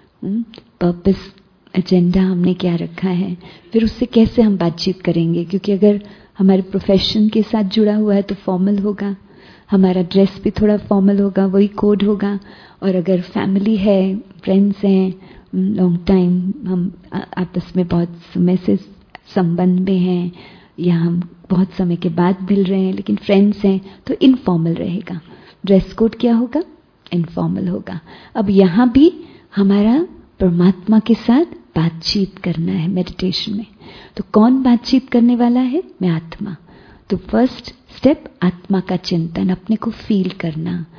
पर्पस, एजेंडा हमने क्या रखा है, फिर उससे कैसे हम बातचीत करेंगे। क्योंकि अगर हमारे प्रोफेशन के साथ जुड़ा हुआ है तो फॉर्मल होगा, हमारा ड्रेस भी थोड़ा फॉर्मल होगा, वही कोड होगा। और अगर फैमिली है, फ्रेंड्स हैं, लॉन्ग टाइम हम आपस में बहुत समय से संबंध में हैं, या हम बहुत समय के बाद मिल रहे हैं लेकिन फ्रेंड्स हैं, तो इनफॉर्मल रहेगा। ड्रेस कोड क्या होगा, इनफॉर्मल होगा। अब यहाँ भी हमारा परमात्मा के साथ बातचीत करना है मेडिटेशन में। तो कौन बातचीत करने वाला है, मैं आत्मा। तो फर्स्ट स्टेप आत्मा का चिंतन, अपने को फील करना,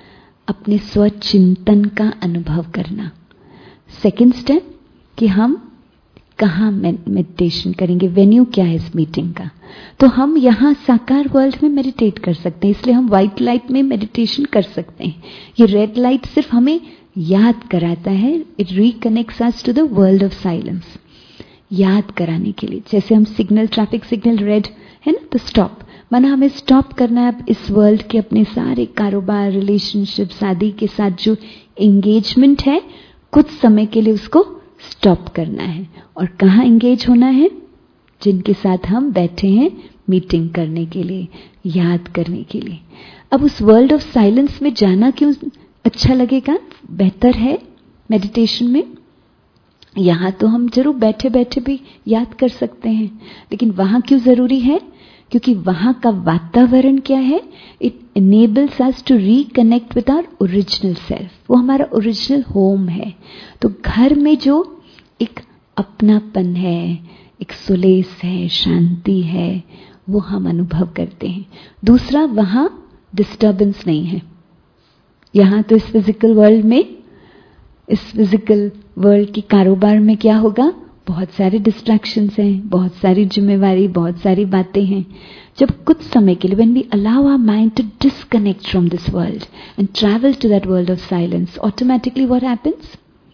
अपने स्वचिंतन का अनुभव करना। सेकंड स्टेप कि हम कहाँ मेडिटेशन करेंगे, वेन्यू क्या है इस मीटिंग का। तो हम यहाँ साकार वर्ल्ड में मेडिटेट कर सकते हैं, इसलिए हम व्हाइट लाइट में मेडिटेशन कर सकते हैं। ये रेड लाइट सिर्फ हमें याद कराता है, it reconnects us to the world of silence, याद कराने के लिए। जैसे हम सिग्नल, ट्रैफिक सिग्नल रेड है ना, तो स्टॉप, माना हमें स्टॉप करना है। अब इस वर्ल्ड के अपने सारे कारोबार, रिलेशनशिप, शादी के साथ जो एंगेजमेंट है, कुछ समय के लिए उसको स्टॉप करना है। और कहाँ एंगेज होना है? जिनके साथ हम बैठे हैं मीटिंग करने के लिए, याद करने के लिए। अब उस वर्ल्ड ऑफ साइलेंस में जाना क्यों अच्छा लगेगा, बेहतर है मेडिटेशन में? यहां तो हम जरूर बैठे बैठे भी याद कर सकते हैं, लेकिन वहां क्यों जरूरी है? क्योंकि वहां का वातावरण क्या है? It enables us to reconnect with our original self. वो हमारा ओरिजिनल होम है। तो घर में जो एक अपनापन है, एक सुलेस है, शांति है, वो हम अनुभव करते हैं। दूसरा, वहां डिस्टर्बेंस नहीं है। यहां तो इस फिजिकल वर्ल्ड में, इस फिजिकल वर्ल्ड की कारोबार में क्या होगा? बहुत सारे डिस्ट्रैक्शंस हैं, बहुत सारी जिम्मेवारी, बहुत सारी बातें हैं। जब कुछ समय के लिए, when we allow our mind to disconnect from this world and travel to that world of silence, automatically what happens?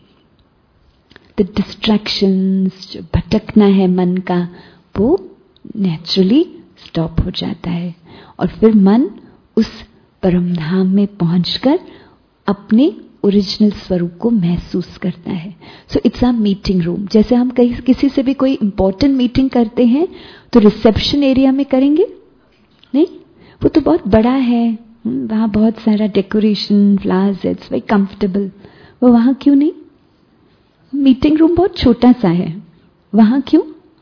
The distractions, जो भटकना है मन का, वो naturally stop हो जाता है। और फिर मन उस परमधाम में पहुंचकर अपने ओरिजिनल स्वरूप को महसूस करता है। So it's a meeting room. जैसे हम कहीं किसी से भी कोई इंपॉर्टेंट मीटिंग करते हैं तो रिसेप्शन एरिया में करेंगे नहीं, वो तो बहुत बड़ा है, वहां बहुत सारा decoration, flowers, it's very comfortable. वो वहां क्यों नहीं? मीटिंग रूम बहुत छोटा सा है, वहां क्यों?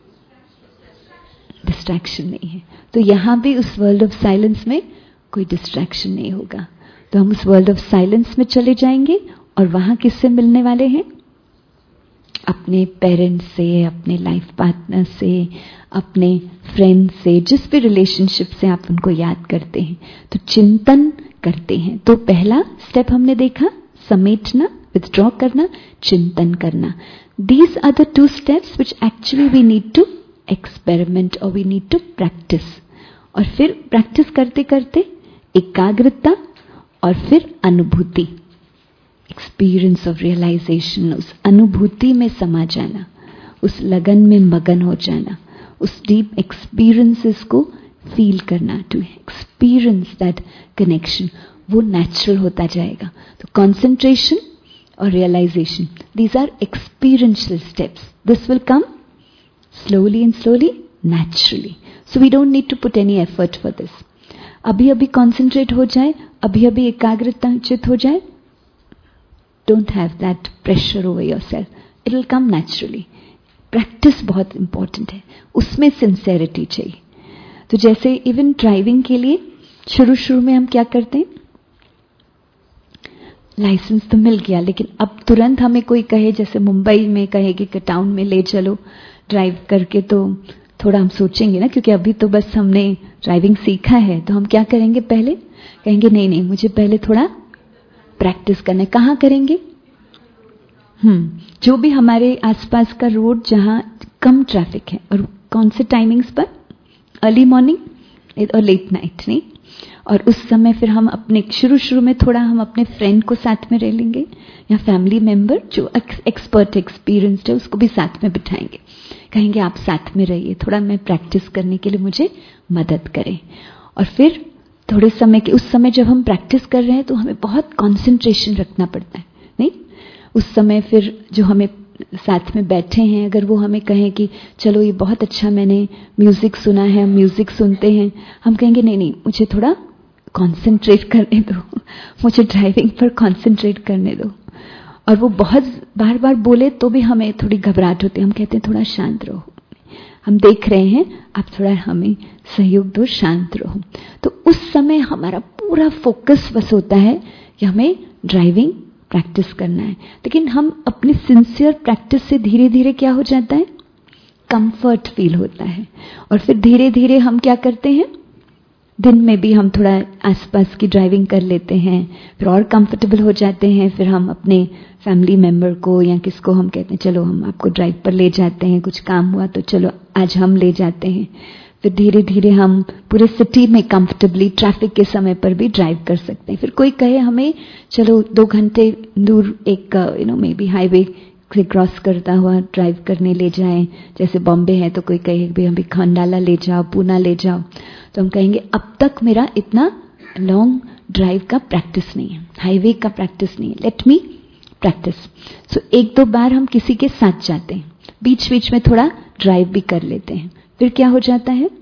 डिस्ट्रैक्शन नहीं है। तो यहां भी उस वर्ल्ड ऑफ साइलेंस में कोई डिस्ट्रैक्शन नहीं होगा। तो हम उस वर्ल्ड ऑफ साइलेंस में चले जाएंगे और वहां किससे मिलने वाले हैं? अपने पेरेंट्स से, अपने लाइफ पार्टनर से, अपने फ्रेंड्स से, जिस भी रिलेशनशिप से आप उनको याद करते हैं, तो चिंतन करते हैं। तो पहला स्टेप हमने देखा, समेटना, विथड्रॉ करना, चिंतन करना। These are the two steps which actually we need to experiment और वी नीड टू प्रैक्टिस। और फिर प्रैक्टिस करते करते एकाग्रता और फिर अनुभूति, एक्सपीरियंस ऑफ रियलाइजेशन, उस अनुभूति में समा जाना, उस लगन में मगन हो जाना, उस डीप एक्सपीरियंसेस को फील करना, टू एक्सपीरियंस दैट कनेक्शन, वो नेचुरल होता जाएगा। तो कंसंट्रेशन और realization, these are experiential steps. This will come slowly and slowly, naturally. So we don't need to put any effort for this. अभी अभी concentrate हो जाए, अभी अभी एकाग्रता चित हो जाए, don't have that pressure over yourself. It will come naturally. Practice बहुत important है, उसमें sincerity चाहिए। तो जैसे even driving के लिए शुरू शुरू में हम क्या करते हैं? लाइसेंस तो मिल गया, लेकिन अब तुरंत हमें कोई कहे, जैसे मुंबई में कहेगी कि टाउन में ले चलो ड्राइव करके, तो थोड़ा हम सोचेंगे ना, क्योंकि अभी तो बस हमने ड्राइविंग सीखा है। तो हम क्या करेंगे? पहले कहेंगे नहीं नहीं मुझे पहले थोड़ा प्रैक्टिस करना है। कहाँ करेंगे? हम्म जो भी हमारे आसपास का रोड जहाँ कम ट्रैफिक है, और कौन से टाइमिंग्स पर? अर्ली मॉर्निंग और लेट नाइट, नहीं? और उस समय फिर हम अपने शुरू शुरू में थोड़ा हम अपने फ्रेंड को साथ में रह लेंगे, या फैमिली मेंबर जो एक्सपर्ट एक्सपीरियंस्ड है उसको भी साथ में बिठाएंगे, कहेंगे आप साथ में रहिए, थोड़ा मैं प्रैक्टिस करने के लिए मुझे मदद करें। और फिर थोड़े समय के, उस समय जब हम प्रैक्टिस कर रहे हैं तो हमें बहुत कंसंट्रेशन रखना पड़ता है, नहीं? उस समय फिर जो हमें साथ में बैठे हैं, अगर वो हमें कहें कि चलो ये बहुत अच्छा मैंने म्यूजिक सुना है, हम म्यूजिक सुनते हैं, हम कहेंगे नहीं नहीं मुझे थोड़ा कंसंट्रेट करने दो, मुझे ड्राइविंग पर कंसंट्रेट करने दो। और वो बहुत बार बार बोले तो भी हमें थोड़ी घबराहट होती है, हम कहते हैं थोड़ा शांत रहो, हम देख रहे हैं, आप थोड़ा हमें सहयोग दो, शांत रहो। तो उस समय हमारा पूरा फोकस बस होता है कि हमें ड्राइविंग प्रैक्टिस करना है। लेकिन हम अपनी सिंसियर प्रैक्टिस से धीरे धीरे क्या हो जाता है? कंफर्ट फील होता है। और फिर धीरे धीरे हम क्या करते हैं? दिन में भी हम थोड़ा आसपास की ड्राइविंग कर लेते हैं, फिर और कंफर्टेबल हो जाते हैं, फिर हम अपने फैमिली मेंबर को या किसको हम कहते हैं चलो हम आपको ड्राइव पर ले जाते हैं, कुछ काम हुआ तो चलो आज हम ले जाते हैं। फिर धीरे धीरे हम पूरे सिटी में कंफर्टेबली ट्रैफिक के समय पर भी ड्राइव कर सकते हैं। फिर कोई कहे हमें चलो दो घंटे दूर एक you know maybe highway से क्रॉस करता हुआ ड्राइव करने ले जाएं, जैसे बॉम्बे है तो कोई कहे भी हमें खंडाला ले जाओ, पूना ले जाओ, तो हम कहेंगे अब तक मेरा इतना लॉन्ग ड्राइव का प्रैक्टिस नहीं है, हाईवे का प्रैक्टिस नहीं है, लेट मी प्रैक्टिस। सो एक दो बार हम किसी के साथ जाते हैं, बीच बीच में थोड़ा ड्राइव भी कर लेते हैं, फिर क्या हो जाता है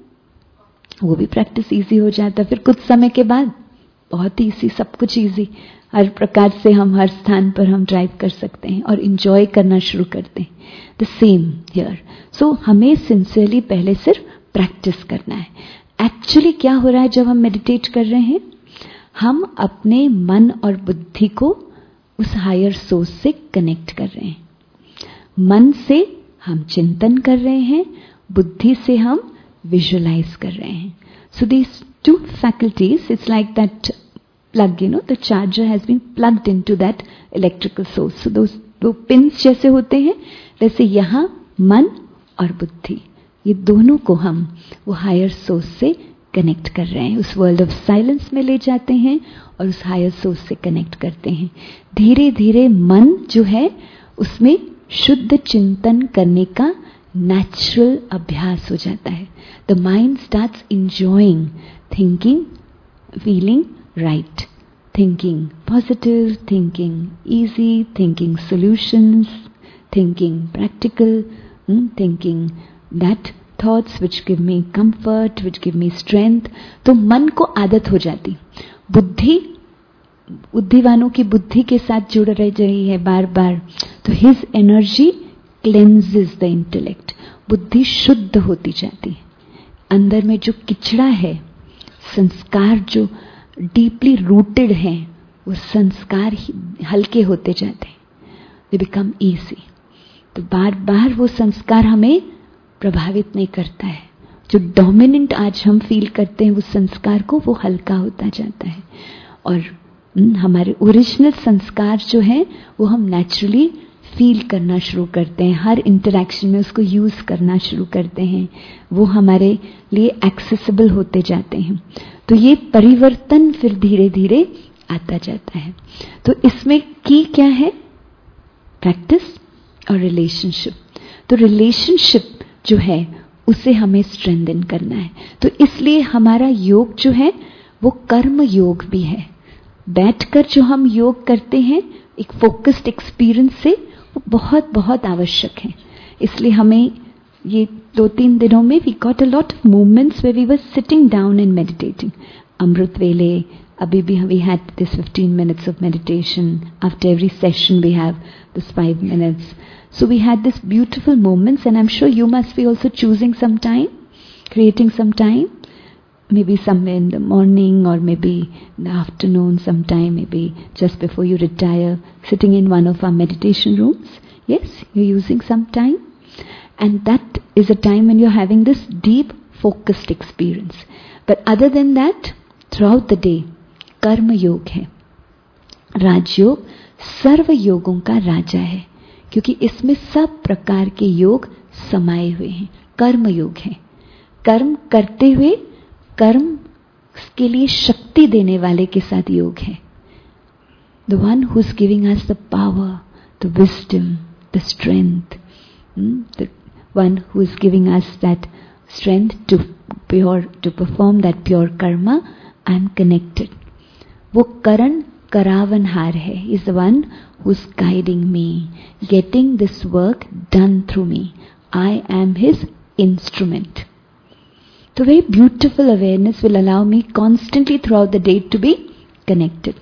वो भी प्रैक्टिस इजी हो जाता है। फिर कुछ समय के बाद बहुत ही इजी, सब कुछ इजी, हर प्रकार से हम हर स्थान पर हम ड्राइव कर सकते हैं और इंजॉय करना शुरू करते हैं। The same here. सो हमें सिंसियरली पहले सिर्फ प्रैक्टिस करना है। एक्चुअली क्या हो रहा है जब हम मेडिटेट कर रहे हैं, हम अपने मन और बुद्धि को उस हायर सोर्स से कनेक्ट कर रहे हैं। मन से हम चिंतन कर रहे हैं, बुद्धि से हम विजुअलाइज कर रहे हैं। So these two faculties, it's like that plug, you know, the charger has been plugged into that electrical source. So those दो पिंस जैसे होते हैं, वैसे यहाँ मन और बुद्धि, ये दोनों को हम वो हायर सोर्स से कनेक्ट कर रहे हैं, उस वर्ल्ड ऑफ साइलेंस में ले जाते हैं और उस हायर सोर्स से कनेक्ट करते हैं। धीरे धीरे मन जो है उसमें शुद्ध चिंतन करने का नेचुरल अभ्यास हो जाता है। The mind starts enjoying thinking, feeling right, thinking positive, thinking easy, thinking solutions, thinking practical, hmm, thinking that thoughts which give me comfort, which give me strength. तो मन को आदत हो जाती, बुद्धि बुद्धिवानों की बुद्धि के साथ जुड़ रही है बार बार, तो his energy cleanses the intellect, बुद्धि शुद्ध होती जाती है। अंदर में जो किचड़ा है, संस्कार जो डीपली रूटेड हैं, वो संस्कार हल्के होते जाते हैं, दे बिकम ईजी। तो बार बार वो संस्कार हमें प्रभावित नहीं करता है। जो डोमिनेंट आज हम फील करते हैं उस संस्कार को, वो हल्का होता जाता है और हमारे ओरिजिनल संस्कार जो है वो हम नेचुरली फील करना शुरू करते हैं, हर इंटरैक्शन में उसको यूज करना शुरू करते हैं, वो हमारे लिए एक्सेसिबल होते जाते हैं। तो ये परिवर्तन फिर धीरे धीरे आता जाता है। तो इसमें की क्या है, प्रैक्टिस और रिलेशनशिप। तो रिलेशनशिप जो है उसे हमें स्ट्रेंथन करना है। तो इसलिए हमारा योग जो है वो कर्म योग भी है। बैठकर जो हम योग करते हैं एक फोकस्ड एक्सपीरियंस से, वो बहुत बहुत आवश्यक है। इसलिए हमें ये दो तीन दिनों में we got a lot of moments where we were sitting down and meditating. Amrit Vele, abhi bhi we had this fifteen minutes of meditation. After every session we have this five minutes. So we had this beautiful moments, and I'm sure you must be also choosing some time, creating some time, maybe somewhere in the morning or maybe in the afternoon sometime, maybe just before you retire, sitting in one of our meditation rooms. Yes, you're using some time. And that is a time when you're having this deep focused experience. But other than that, throughout the day, कर्म योग है। राजयोग सर्व योगों का राजा है, क्योंकि इसमें सब प्रकार के योग समाये हुए हैं। कर्म योग है, कर्म करते हुए कर्म के लिए शक्ति देने वाले के साथ योग है। The one who is giving us the power, the wisdom, the strength, hmm, the one who is giving us that strength to pure to perform that pure karma, I am connected. वो करण करावनहार है, is the one who is guiding me, getting this work done through me. I am his instrument. So very beautiful awareness will allow me constantly throughout the day to be connected.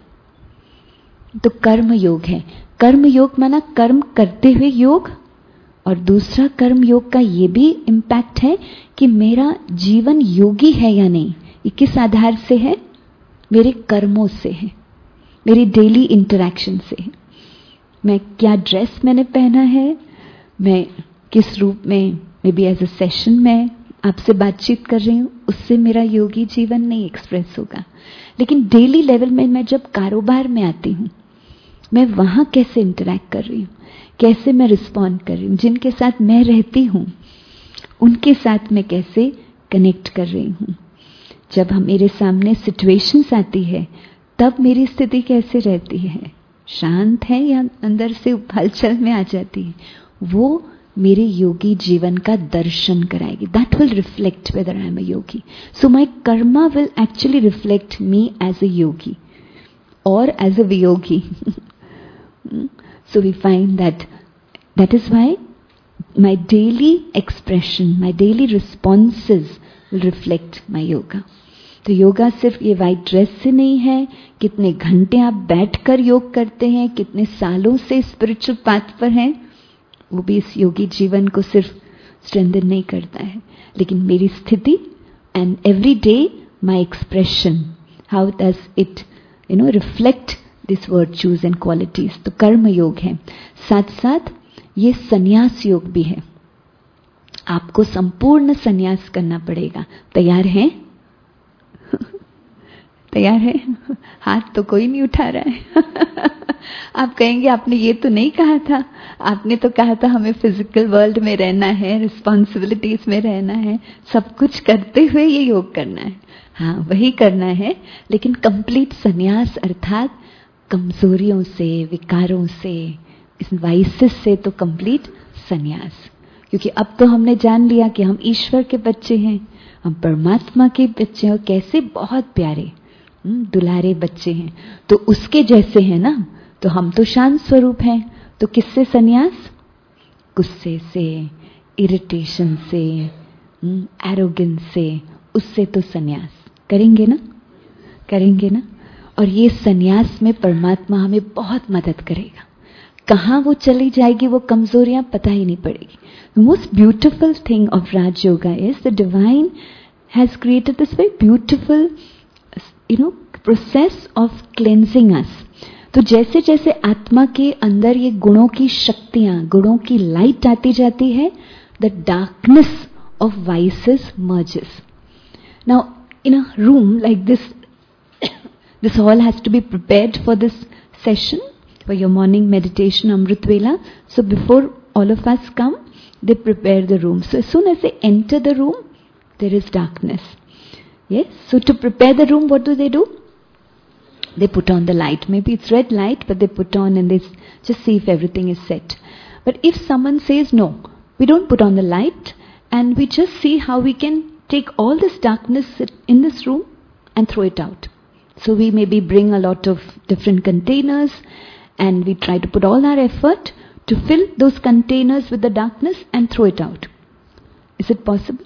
तो कर्म योग है। कर्म योग माना कर्म करते हुए योग, और दूसरा कर्म योग का ये भी इम्पैक्ट है कि मेरा जीवन योगी है या नहीं, ये किस आधार से है, मेरे कर्मों से है, मेरी डेली इंटरैक्शन से है। मैं क्या ड्रेस मैंने पहना है, मैं किस रूप में maybe as a session में आपसे बातचीत कर रही हूँ, उससे मेरा योगी जीवन नहीं एक्सप्रेस होगा। लेकिन डेली लेवल में मैं जब कारोबार में आती हूँ, मैं वहां कैसे इंटरैक्ट कर रही हूँ, कैसे मैं रिस्पॉन्ड कर रही हूँ, जिनके साथ मैं रहती हूँ उनके साथ मैं कैसे कनेक्ट कर रही हूँ। जब हम मेरे सामने सिचुएशंस आती है तब मेरी स्थिति कैसे रहती है, शांत है या अंदर से हलचल में आ जाती है, वो मेरे योगी जीवन का दर्शन कराएगी. That will reflect whether I am a yogi. So my karma will actually reflect me as a yogi or as a Viyogi. So we find that that is why my daily expression, my daily responses will reflect my yoga. तो योगा सिर्फ ये white dress से नहीं है, कितने घंटे आप बैठकर योग करते हैं, कितने सालों से स्पिरिचुअल पाथ पर हैं, वो भी इस योगी जीवन को सिर्फ स्ट्रेंथन नहीं करता है, लेकिन मेरी स्थिति and every day my expression, how does it you know reflect this virtues and qualities. तो कर्म योग है, साथ साथ ये संन्यास योग भी है. आपको संपूर्ण संन्यास करना पड़ेगा. तैयार हैं? तैयार है? हाथ तो कोई नहीं उठा रहा है. आप कहेंगे आपने ये तो नहीं कहा था, आपने तो कहा था हमें फिजिकल वर्ल्ड में रहना है, रिस्पॉन्सिबिलिटीज में रहना है, सब कुछ करते हुए ये योग करना है. हाँ, वही करना है, लेकिन कंप्लीट संन्यास अर्थात कमजोरियों से, विकारों से, इस वाइसेस से तो कंप्लीट संन्यास. क्योंकि अब तो हमने जान लिया कि हम ईश्वर के बच्चे हैं, हम परमात्मा के बच्चे हैं, और कैसे बहुत प्यारे दुलारे बच्चे हैं. तो उसके जैसे हैं ना, तो हम तो शांत स्वरूप हैं. तो किससे संन्यास? गुस्से से, इरिटेशन से, एरोगेंस से, उससे तो संन्यास करेंगे ना, करेंगे ना. और ये संन्यास में परमात्मा हमें बहुत मदद करेगा. कहाँ वो चली जाएगी वो कमजोरियां, पता ही नहीं पड़ेगी. The most beautiful thing of Raj Yoga is the divine has created this very beautiful, you know, process of cleansing us. तो जैसे जैसे आत्मा के अंदर ये गुणों की शक्तियां, गुणों की लाइट आती जाती है, the darkness of vices merges. Now, in a room like this, this hall has to be prepared for this session, for your morning meditation, Amrit Vela. So before all of us come, they prepare the room. So as soon as they enter the room, there is darkness. Yes? So to prepare the room, what do they do? They put on the light. Maybe it's red light, but they put on and they just see if everything is set. But if someone says, no, we don't put on the light, and we just see how we can take all this darkness in this room and throw it out. So we maybe bring a lot of different containers, and we try to put all our effort to fill those containers with the darkness and throw it out. Is it possible?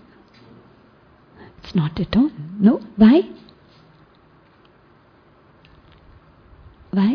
It's not at all. No? Why? Why?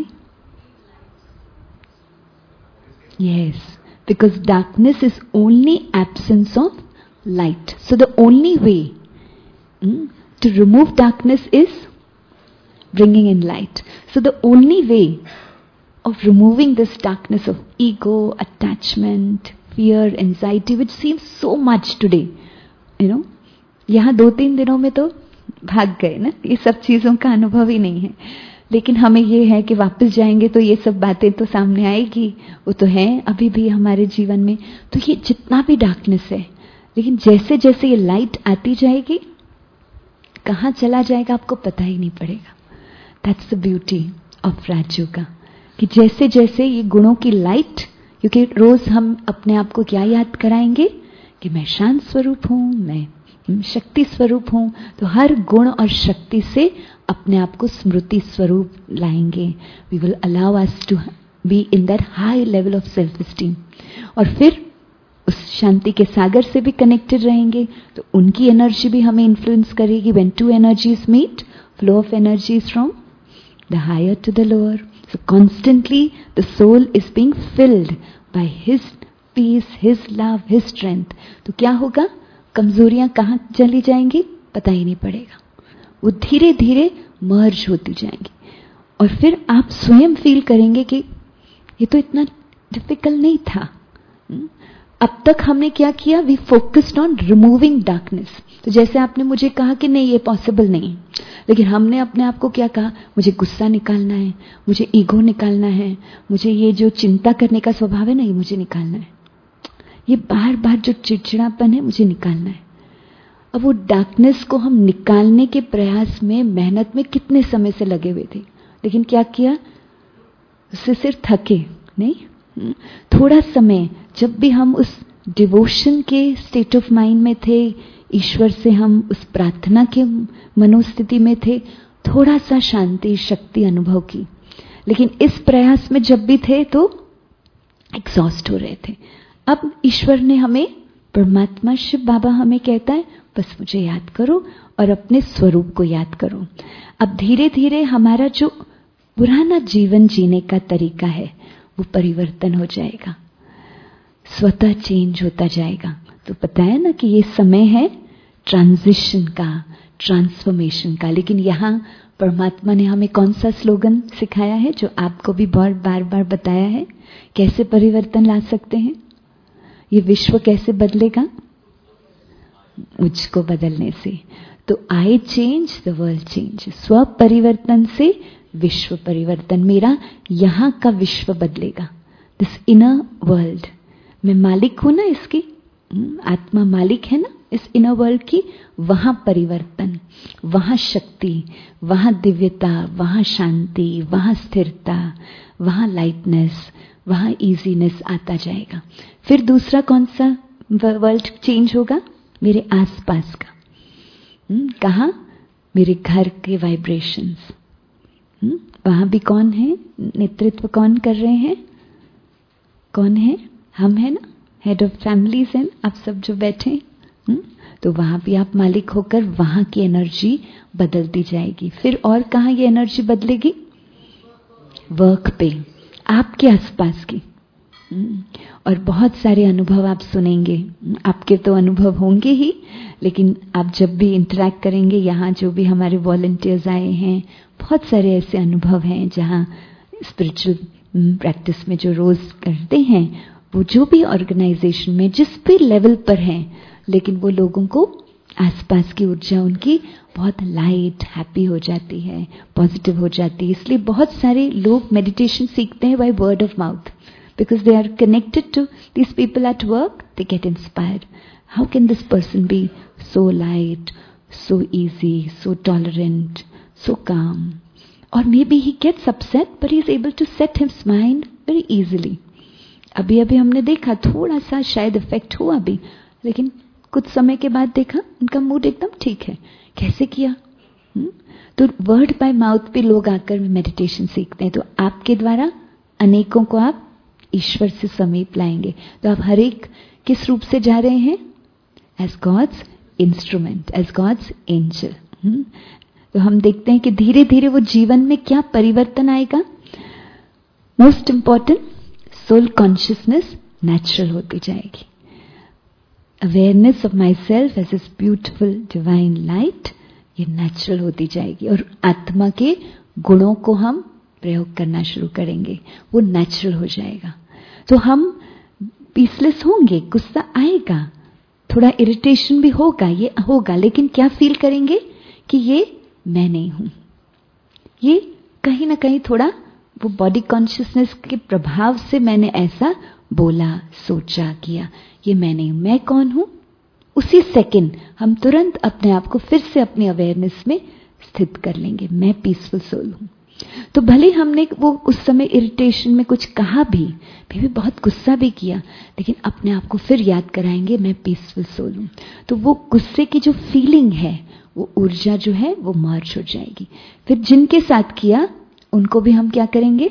Yes, because darkness is only absence of light. So the only way mm, to remove darkness is bringing in light. So the only way of removing this darkness of ego, attachment, fear, anxiety, which seems so much today, you know, यहाँ दो तीन दिनों में तो भाग गए ना, ये सब चीजों का अनुभव ही नहीं है. लेकिन हमें ये है कि वापस जाएंगे तो ये सब बातें तो सामने आएगी, वो तो है अभी भी हमारे जीवन में. तो ये जितना भी डार्कनेस है, लेकिन जैसे जैसे ये लाइट आती जाएगी, कहाँ चला जाएगा आपको पता ही नहीं पड़ेगा. That's the beauty of Raj Yoga, कि जैसे जैसे ये गुणों की लाइट, क्योंकि रोज हम अपने आप को क्या याद कराएंगे कि मैं शांत स्वरूप हूँ, मैं शक्ति स्वरूप हूँ, तो हर गुण और शक्ति से अपने आप को स्मृति स्वरूप लाएंगे. We will allow us to be in that high level of self esteem. और फिर उस शांति के सागर से भी कनेक्टेड रहेंगे, तो उनकी एनर्जी भी हमें इन्फ्लुएंस करेगी. When two energies meet, flow of energies from the higher to the lower. So constantly the soul is being filled by His peace, His love, His strength. तो क्या होगा? कमजोरियां कहाँ चली जाएंगी पता ही नहीं पड़ेगा, वो धीरे धीरे मर्ज होती जाएंगी. और फिर आप स्वयं फील करेंगे कि ये तो इतना डिफिकल्ट नहीं था. अब तक हमने क्या किया? We focused on removing darkness. तो जैसे आपने मुझे कहा कि नहीं ये पॉसिबल नहीं, लेकिन हमने अपने आप को क्या कहा? मुझे गुस्सा निकालना है, मुझे ईगो निकालना है, मुझे ये जो चिंता करने का स्वभाव है ना ये मुझे निकालना है, ये बार बार जो चिड़चिड़ापन है मुझे निकालना है. अब वो डार्कनेस को हम निकालने के प्रयास में, मेहनत में कितने समय से लगे हुए थे, लेकिन क्या किया? उससे सिर्फ थके नहीं. थोड़ा समय जब भी हम उस डिवोशन के स्टेट ऑफ माइंड में थे, ईश्वर से हम उस प्रार्थना के मनोस्थिति में थे, थोड़ा सा शांति शक्ति अनुभव की. लेकिन इस प्रयास में जब भी थे तो एग्जॉस्ट हो रहे थे. अब ईश्वर ने हमें, परमात्मा शिव बाबा हमें कहता है बस मुझे याद करो और अपने स्वरूप को याद करो. अब धीरे धीरे हमारा जो पुराना जीवन जीने का तरीका है वो परिवर्तन हो जाएगा, स्वतः चेंज होता जाएगा. तो पता है ना कि ये समय है ट्रांजिशन का, ट्रांसफॉर्मेशन का. लेकिन यहाँ परमात्मा ने हमें कौन सा स्लोगन सिखाया है जो आपको भी बहुत बार बार बताया है? कैसे परिवर्तन ला सकते हैं? ये विश्व कैसे बदलेगा? मुझको बदलने से. तो I change the world change. स्व परिवर्तन से विश्व परिवर्तन. मेरा यहाँ का विश्व बदलेगा. दिस इनर वर्ल्ड, मैं मालिक हूं ना इसकी, आत्मा मालिक है ना इस इनर वर्ल्ड की. वहां परिवर्तन, वहां शक्ति, वहां दिव्यता, वहां शांति, वहां स्थिरता, वहां लाइटनेस, वहां इजीनेस आता जाएगा. फिर दूसरा कौन सा वर्ल्ड चेंज होगा? मेरे आसपास का. कहा? मेरे घर के वाइब्रेशंस. वहां भी कौन है? नेतृत्व कौन कर रहे हैं? कौन है? हम है ना, हेड ऑफ फैमिलीज हैं आप सब जो बैठे. हुँ? तो वहां भी आप मालिक होकर वहां की एनर्जी बदलती जाएगी. फिर और कहां ये एनर्जी बदलेगी? वर्क पे, आपके आसपास की. और बहुत सारे अनुभव आप सुनेंगे. आपके तो अनुभव होंगे ही, लेकिन आप जब भी इंटरैक्ट करेंगे, यहाँ जो भी हमारे वॉलंटियर्स आए हैं, बहुत सारे ऐसे अनुभव हैं जहाँ स्पिरिचुअल प्रैक्टिस में जो रोज करते हैं, वो जो भी ऑर्गेनाइजेशन में जिस भी लेवल पर हैं, लेकिन वो लोगों को आसपास की ऊर्जा उनकी बहुत लाइट, हैप्पी हो जाती है, पॉजिटिव हो जाती है. इसलिए बहुत सारे लोग मेडिटेशन सीखते हैं by word of mouth. Because they are connected to these people at work, they get inspired. How can this person be so light, so easy, so tolerant, so calm? Or maybe he gets upset, but he is able to set his mind very easily. अभी अभी हमने देखा थोड़ा सा शायद effect हुआ अभी, लेकिन कुछ समय के बाद देखा उनका मूड एकदम ठीक है. कैसे किया? हुँ? तो वर्ड बाय माउथ पे लोग आकर मेडिटेशन सीखते हैं. तो आपके द्वारा अनेकों को आप ईश्वर से समीप लाएंगे. तो आप हर एक किस रूप से जा रहे हैं? As God's instrument, as God's angel. तो हम देखते हैं कि धीरे धीरे वो जीवन में क्या परिवर्तन आएगा. Most important, soul consciousness natural होती जाएगी. Awareness of myself as this beautiful divine light, ये नेचुरल होती जाएगी. और आत्मा के गुणों को हम प्रयोग करना शुरू करेंगे, वो नेचुरल हो जाएगा. तो हम पीसलेस होंगे, गुस्सा आएगा, थोड़ा इरिटेशन भी होगा, ये होगा, लेकिन क्या फील करेंगे कि ये मैं नहीं हूं. ये कहीं ना कहीं थोड़ा वो बॉडी कॉन्शियसनेस के प्रभाव से मैंने ऐसा बोला, सोचा, किया, ये मैं नहीं हूं. मैं कौन हूं? उसी सेकंड हम तुरंत अपने आप को फिर से अपनी अवेयरनेस में स्थित कर लेंगे. मैं पीसफुल सोल हूं. तो भले हमने वो उस समय इरिटेशन में कुछ कहा भी, भी, भी बहुत गुस्सा भी किया, लेकिन अपने आप को फिर याद कराएंगे मैं पीसफुल सोल हूं. तो वो गुस्से की जो फीलिंग है, वो ऊर्जा जो है वो मर्ज हो जाएगी. फिर जिनके साथ किया उनको भी हम क्या करेंगे?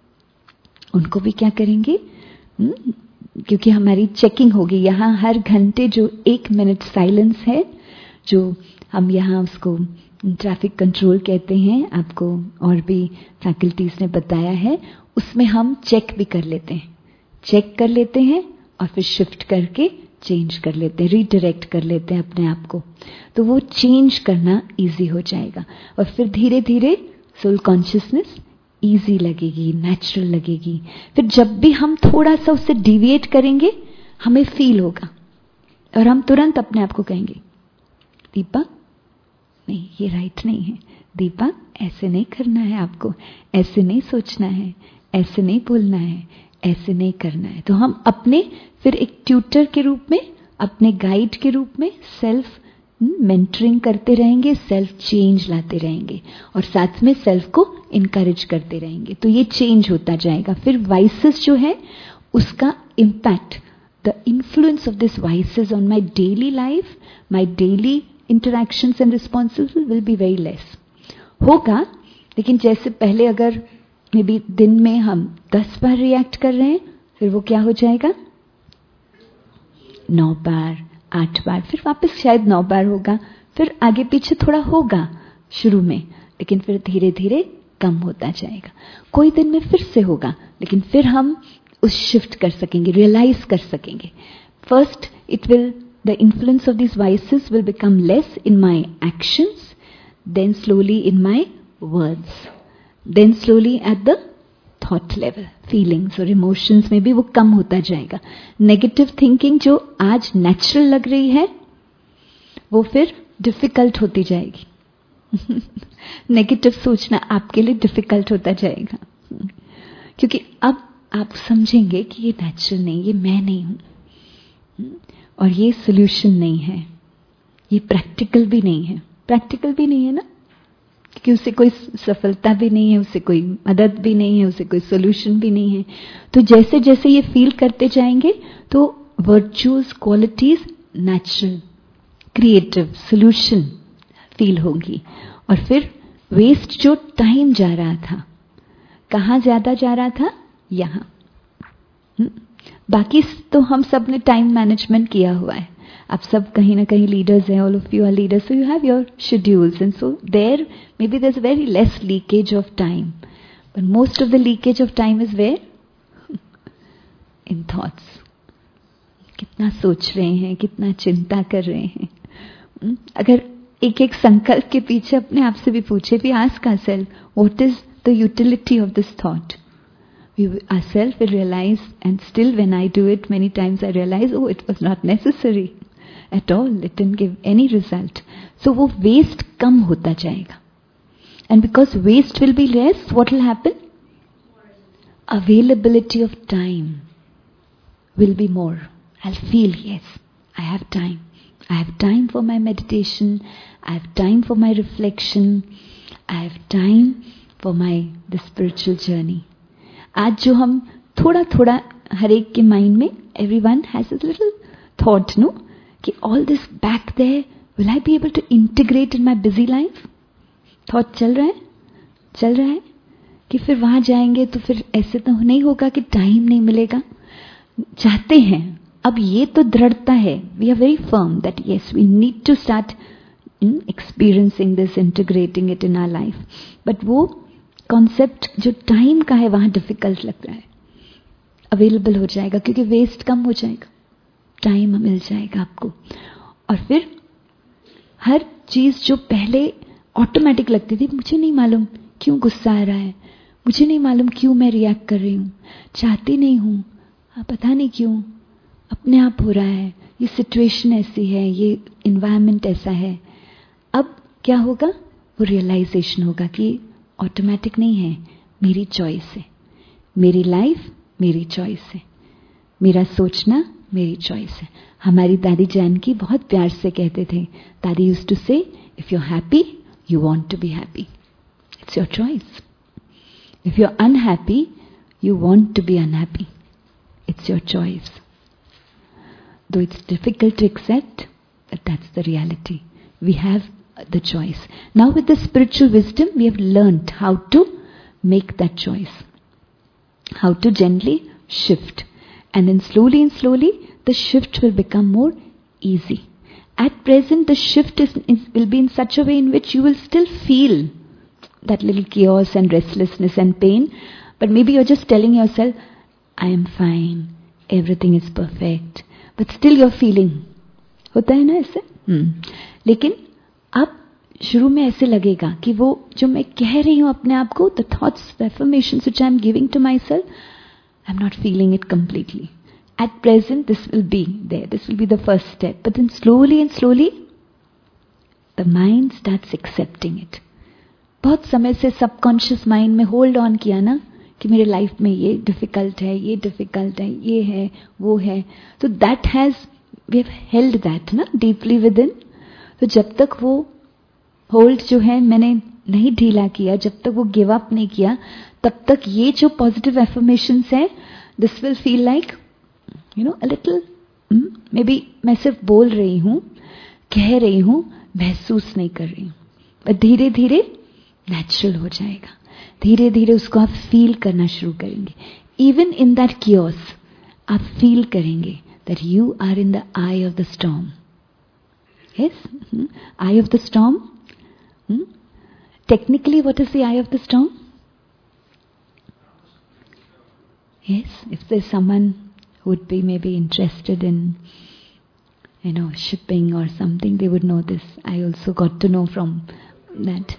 उनको भी क्या करेंगे? हुँ? क्योंकि हमारी चेकिंग होगी. यहाँ हर घंटे जो एक मिनट साइलेंस है, जो हम यहाँ उसको ट्रैफिक कंट्रोल कहते हैं, आपको और भी फैकल्टीज ने बताया है, उसमें हम चेक भी कर लेते हैं. चेक कर लेते हैं और फिर शिफ्ट करके चेंज कर लेते हैं, रीडायरेक्ट कर लेते हैं अपने आप को. तो वो चेंज करना इजी हो जाएगा. और फिर धीरे धीरे सोल कॉन्शियसनेस इजी लगेगी, नेचुरल लगेगी. फिर जब भी हम थोड़ा सा उससे डिविएट करेंगे, हमें फील होगा और हम तुरंत अपने आप को कहेंगे, दीपा नहीं, ये राइट नहीं है, दीपा ऐसे नहीं करना है, आपको ऐसे नहीं सोचना है, ऐसे नहीं बोलना है, ऐसे नहीं करना है। तो हम अपने फिर एक ट्यूटर के रूप में, अपने गाइड के रूप में सेल्फ मेंटरिंग करते रहेंगे, सेल्फ चेंज लाते रहेंगे और साथ में सेल्फ को इनकरेज करते रहेंगे। तो ये चेंज होता जाएगा। फिर वाइसेस जो है उसका impact, the influence of this vices on my daily life, my daily interactions and responsibility will be very less होगा। लेकिन जैसे पहले अगर मे बी दिन में हम दस बार रिएक्ट कर रहे हैं, फिर वो क्या हो जाएगा, नौ बार, आठ बार, फिर वापस शायद नौ बार होगा, फिर आगे पीछे थोड़ा होगा शुरू में, लेकिन फिर धीरे धीरे कम होता जाएगा। कोई दिन में फिर से होगा, लेकिन फिर हम उस शिफ्ट कर सकेंगे, रियलाइज कर सकेंगे। First it will, the influence of this vices will become less in my actions, then slowly in my words, then slowly at the thought level, feelings और इमोशंस में भी वो कम होता जाएगा। नेगेटिव थिंकिंग जो आज नेचुरल लग रही है वो फिर डिफिकल्ट होती जाएगी। नेगेटिव सोचना आपके लिए डिफिकल्ट होता जाएगा, क्योंकि अब आप समझेंगे कि ये नेचुरल नहीं, ये मैं नहीं हूं और ये सोल्यूशन नहीं है, ये प्रैक्टिकल भी नहीं है। प्रैक्टिकल भी नहीं है ना, क्योंकि उसे कोई सफलता भी नहीं है, उसे कोई मदद भी नहीं है, उसे कोई सोल्यूशन भी नहीं है। तो जैसे जैसे ये फील करते जाएंगे तो virtuous qualities, natural, creative, solution feel होगी। और फिर वेस्ट जो टाइम जा रहा था, कहाँ ज्यादा जा रहा था, यहां। बाकी तो हम सब ने टाइम मैनेजमेंट किया हुआ है। आप सब कहीं ना कहीं लीडर्स हैं, all of you are leaders, so you have your schedules and so there may be there is very less leakage of time, but most of the leakage of time is where, in thoughts. कितना सोच रहे हैं, कितना चिंता कर रहे हैं। अगर एक एक संकल्प के पीछे अपने आप से भी पूछे, भी ask ourself, what is the utility of this thought? We ourselves will realize, and still when I do it many times I realize, oh, it was not necessary at all, it didn't give any result. So वो waste कम होता जाएगा, and because waste will be less, what will happen? Availability of time will be more. I'll feel, yes, I have time. I have time for my meditation, I have time for my reflection, I have time for my the spiritual journey. आज जो हम थोड़ा थोड़ा हर एक के mind में, everyone has a little thought, no, कि all this back there, will I be able to integrate in my busy life? Thought चल रहा है, चल रहा है कि फिर वहां जाएंगे तो फिर ऐसे तो नहीं होगा कि टाइम नहीं मिलेगा। चाहते हैं, अब ये तो दृढ़ता है, we are very firm that yes we need to start experiencing this, integrating it in our life, but वो कॉन्सेप्ट जो टाइम का है वहां डिफिकल्ट लग रहा है। अवेलेबल हो जाएगा क्योंकि वेस्ट कम हो जाएगा, टाइम मिल जाएगा आपको। और फिर हर चीज जो पहले ऑटोमेटिक लगती थी, मुझे नहीं मालूम क्यों गुस्सा आ रहा है, मुझे नहीं मालूम क्यों मैं रिएक्ट कर रही हूं, चाहती नहीं हूं, पता नहीं क्यों, अपने आप हो रहा है, ये सिचुएशन ऐसी है, ये इन्वायरमेंट ऐसा है। अब क्या होगा, वो रियलाइजेशन होगा कि ऑटोमेटिक नहीं है, मेरी चॉइस है, मेरी लाइफ मेरी चॉइस है, मेरा सोचना मेरी चॉइस है। हमारी दादी जानकी बहुत प्यार से कहते थे, Dadi used to say, if you are happy you want to be happy, it's your choice. If you are unhappy you want to be unhappy, it's your choice. Though it's difficult to accept, but that's the reality. We have the choice. Now with the spiritual wisdom, we have learned how to make that choice. How to gently shift. And then slowly and slowly, the shift will become more easy. At present, the shift is, is, will be in such a way in which you will still feel that little chaos and restlessness and pain. But maybe you're just telling yourself, I am fine. Everything is perfect. But still you're feeling. होता है ना ऐसे? hmm. लेकिन अब शुरू में ऐसे लगेगा कि वो जो मैं कह रही हूं अपने आप को, the thoughts, the affirmations which I'm giving to myself, I'm not feeling it completely. at present this will be there, this will be the first step, but then slowly and slowly the mind starts accepting it. बहुत समय से subconscious mind में hold on किया ना कि मेरे life में ये डिफिकल्ट है, ये डिफिकल्ट है, ये है, वो है, तो that has we have held that ना डीपली विद इन. तो जब तक वो होल्ड जो है मैंने नहीं ढीला किया, जब तक वो गिव अप नहीं किया, तब तक ये जो पॉजिटिव एफर्मेशंस है this will feel like you know a little, maybe मैं सिर्फ बोल रही हूं, कह रही हूं, महसूस नहीं कर रही हूं, पर धीरे धीरे नेचुरल हो जाएगा. धीरे धीरे उसको आप फील करना शुरू करेंगे. इवन इन दैट कियोस आप फील करेंगे that you are in the eye of the storm. Yes, eye of the storm. Technically what is the eye of the storm? Yes, if there's someone who would be maybe interested in, you know, shipping or something, they would know this. I also got to know from that.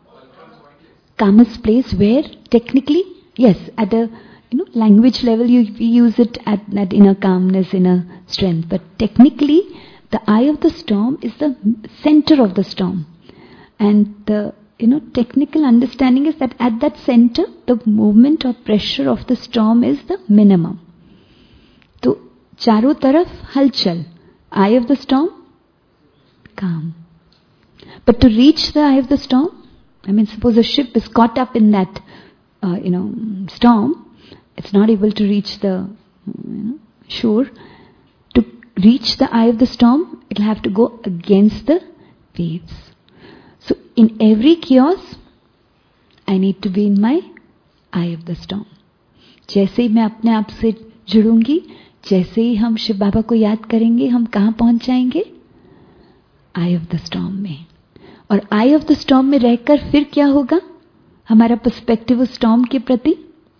Calmest place where technically, yes, at a you know language level you we use it at that inner calmness, inner strength. But technically, the eye of the storm is the center of the storm, and the you know technical understanding is that at that center the movement or pressure of the storm is the minimum. तो चारों तरफ हलचल, eye of the storm, calm. But to reach the eye of the storm, I mean suppose a ship is caught up in that uh, you know storm, it's not able to reach the you know, shore. To reach the eye of the storm, it'll have to go against the waves. So in every chaos, I need to be in my eye of the storm. जैसे ही मैं अपने आप से जुड़ूंगी, जैसे ही हम शिव बाबा को याद करेंगे, हम कहाँ पहुंच जाएंगे? आई ऑफ द स्टॉर्म में. और आई ऑफ द स्टॉर्म में रहकर फिर क्या होगा? हमारा पर्सपेक्टिव उस स्टॉर्म के प्रति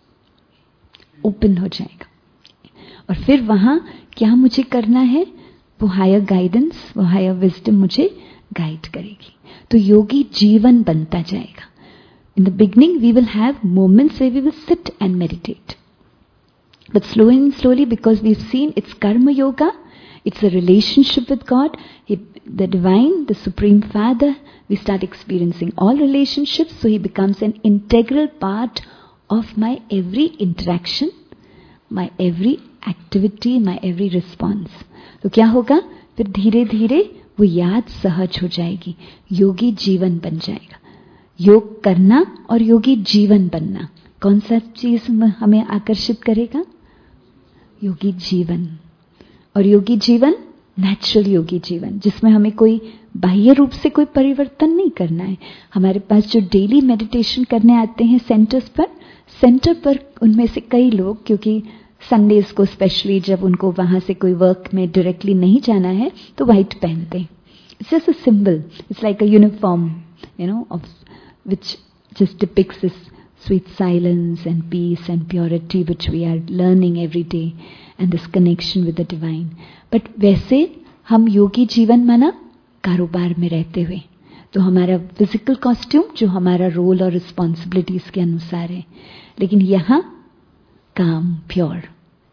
ओपन हो जाएगा. और फिर वहां क्या मुझे करना है, वो हायर गाइडेंस, वो हायर विजडम मुझे गाइड करेगी. तो योगी जीवन बनता जाएगा. In the beginning, we will have moments where we will sit and meditate. But slowly and slowly, because we've seen it's karma yoga, it's a relationship with God, he, the divine, the supreme father, we start experiencing all relationships, so he becomes an integral part of my every interaction, my every activity, my every response. तो क्या होगा? फिर धीरे धीरे वो याद सहज हो जाएगी, योगी जीवन बन जाएगा. योग करना और योगी जीवन बनना, कौन सा चीज हमें आकर्षित करेगा? योगी जीवन. और योगी जीवन नेचुरल योगी जीवन, जिसमें हमें कोई बाह्य रूप से कोई परिवर्तन नहीं करना है. हमारे पास जो डेली मेडिटेशन करने आते हैं सेंटर्स पर, सेंटर पर उनमें से कई लोग, क्योंकि संडेज को स्पेशली जब उनको वहां से कोई वर्क में डायरेक्टली नहीं जाना है, तो व्हाइट पहनते हैं. It's just a symbol, it's like a uniform you know of which just depicts this sweet silence and peace and purity which we are learning every day, and this connection with the divine. But वैसे हम योगी जीवन माना कारोबार में रहते हुए, तो हमारा फिजिकल कॉस्ट्यूम जो हमारा रोल और रिस्पॉन्सिबिलिटीज के अनुसार है, लेकिन यहाँ काम प्योर.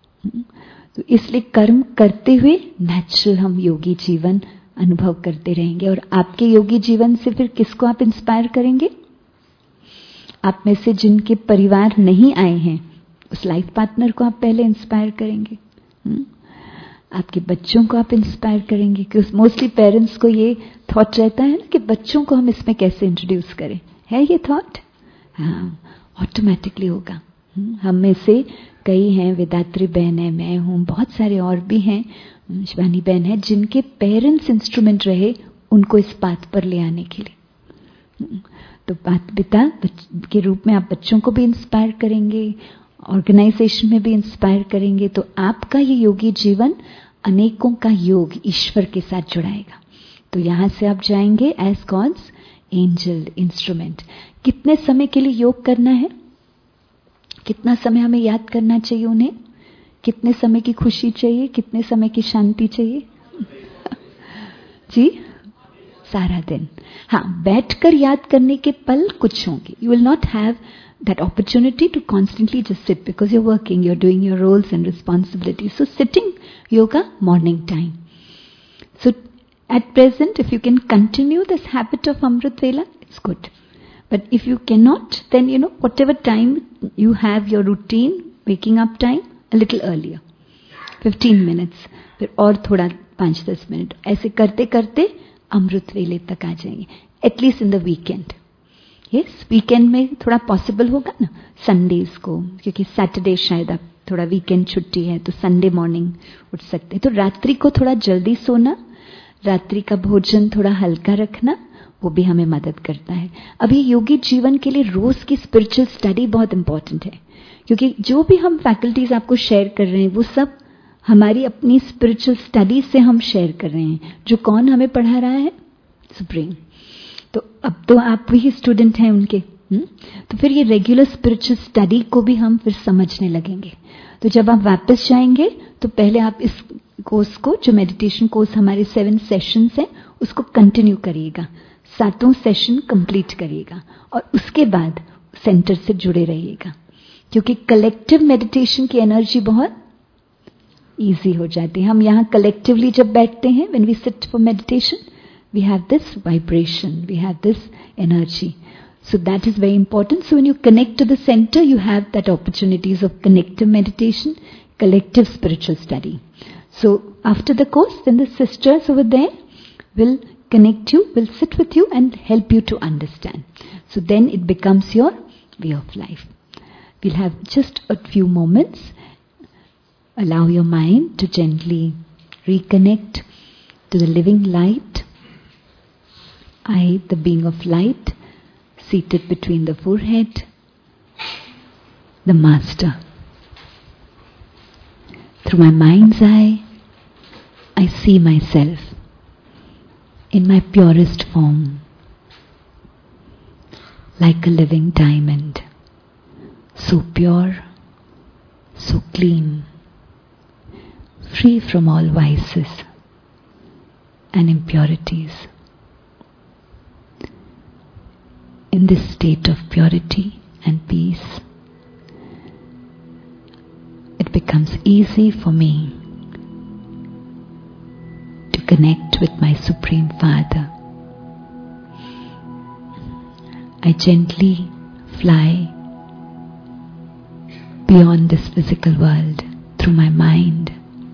तो इसलिए कर्म करते हुए नेचुरल हम योगी जीवन अनुभव करते रहेंगे. और आपके योगी जीवन से फिर किसको आप इंस्पायर करेंगे? आप में से जिनके परिवार नहीं आए हैं, उस लाइफ पार्टनर को आप पहले इंस्पायर करेंगे. हुँ? आपके बच्चों को आप इंस्पायर करेंगे, क्योंकि मोस्टली पेरेंट्स को ये थॉट रहता है ना कि बच्चों को हम इसमें कैसे इंट्रोड्यूस करें. है ये थॉट? हाँ, ऑटोमेटिकली होगा. हम में से कई हैं, वेदात्री बहन है, मैं हूँ, बहुत सारे और भी हैं, शिवानी बहन है, जिनके पेरेंट्स इंस्ट्रूमेंट रहे उनको इस बात पर ले आने के लिए. तो माता पिता के रूप में आप बच्चों को भी इंस्पायर करेंगे, ऑर्गेनाइजेशन में भी इंस्पायर करेंगे, तो आपका ये योगी जीवन अनेकों का योग ईश्वर के साथ जुड़ाएगा. तो यहां से आप जाएंगे एज गॉड्स एंजल इंस्ट्रूमेंट. कितने समय के लिए योग करना है? कितना समय हमें याद करना चाहिए उन्हें? कितने समय की खुशी चाहिए? कितने समय की शांति चाहिए? जी, सारा दिन. हाँ, बैठकर याद करने के पल कुछ होंगे. You will not have that opportunity to constantly just sit because you're working, you're doing your roles and responsibilities. So sitting yoga, morning time. So at present, if you can continue this habit of Amrit Vela, it's good. But if you cannot, then you know, whatever time you have your routine, waking up time, a little earlier. fifteen minutes. फिर और थोड़ा पाँच दस minute. ऐसे करते करते अमृत वेले तक आ जाएंगे. At least in the weekend. Yes, weekend में थोड़ा possible होगा ना, Sundays को, क्योंकि Saturday शायद आप थोड़ा weekend छुट्टी है, तो Sunday morning उठ सकते हैं. तो रात्रि को थोड़ा जल्दी सोना, रात्रि का भोजन थोड़ा हल्का रखना, वो भी हमें मदद करता है. अभी योगी जीवन के लिए रोज की स्पिरिचुअल स्टडी बहुत इंपॉर्टेंट है, क्योंकि जो भी हम फैकल्टीज आपको शेयर कर रहे हैं वो सब हमारी अपनी स्पिरिचुअल स्टडी से हम शेयर कर रहे हैं. जो कौन हमें पढ़ा रहा है? सुप्रीम. तो अब तो आप वही स्टूडेंट हैं उनके. हुँ? तो फिर ये रेगुलर स्पिरिचुअल स्टडी को भी हम फिर समझने लगेंगे. तो जब आप वापस जाएंगे तो पहले आप इस कोर्स को, जो मेडिटेशन कोर्स हमारे सेवन सेशंस हैं, उसको कंटिन्यू करिएगा. सातों सेशन कंप्लीट करिएगा और उसके बाद सेंटर से जुड़े रहिएगा, क्योंकि कलेक्टिव मेडिटेशन की एनर्जी बहुत इजी हो जाती है. हम यहाँ कलेक्टिवली जब बैठते हैं, when we sit for meditation, we have this vibration, we have this energy. So that is very important. So when you connect to the center, you have that opportunities of collective meditation, collective spiritual study. So after the course, then the sisters over there will connect you, will sit with you and help you to understand. So then it becomes your way of life. We'll have just a few moments. Allow your mind to gently reconnect to the living light. I, the being of light, seated between the forehead, the Master. Through my mind's eye, I see myself in my purest form, like a living diamond, so pure, so clean, free from all vices and impurities. In this state of purity and peace, it becomes easy for me to connect with my Supreme Father. I gently fly beyond this physical world through my mind.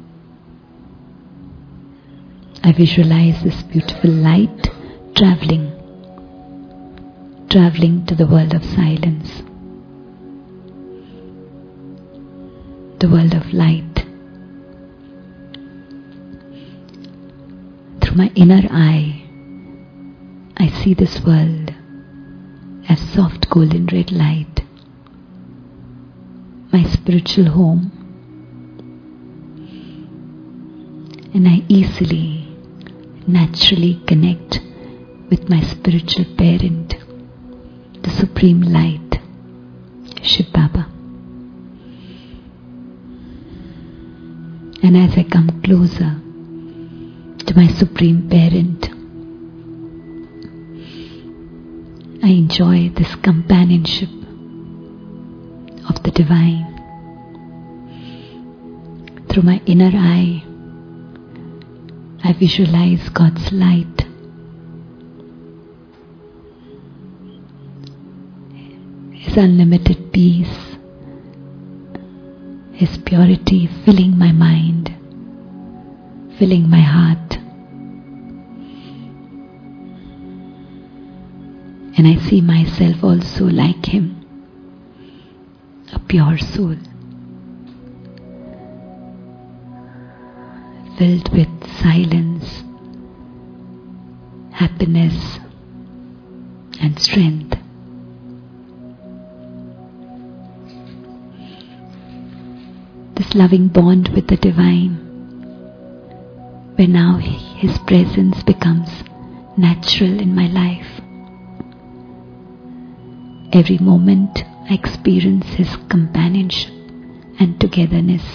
I visualize this beautiful light traveling traveling to the world of silence, the world of light. Through my inner eye, I see this world as soft golden red light, my spiritual home, and I easily, naturally connect with my spiritual parent, the Supreme Light, Shiv Baba. And as I come closer to my Supreme Parent, I enjoy this companionship of the Divine. Through my inner eye, I visualize God's light, His unlimited peace, His purity filling my mind, filling my heart. And I see myself also like Him, a pure soul, filled with silence, happiness, and strength. This loving bond with the Divine, where now His presence becomes natural in my life. Every moment I experience His companionship and togetherness.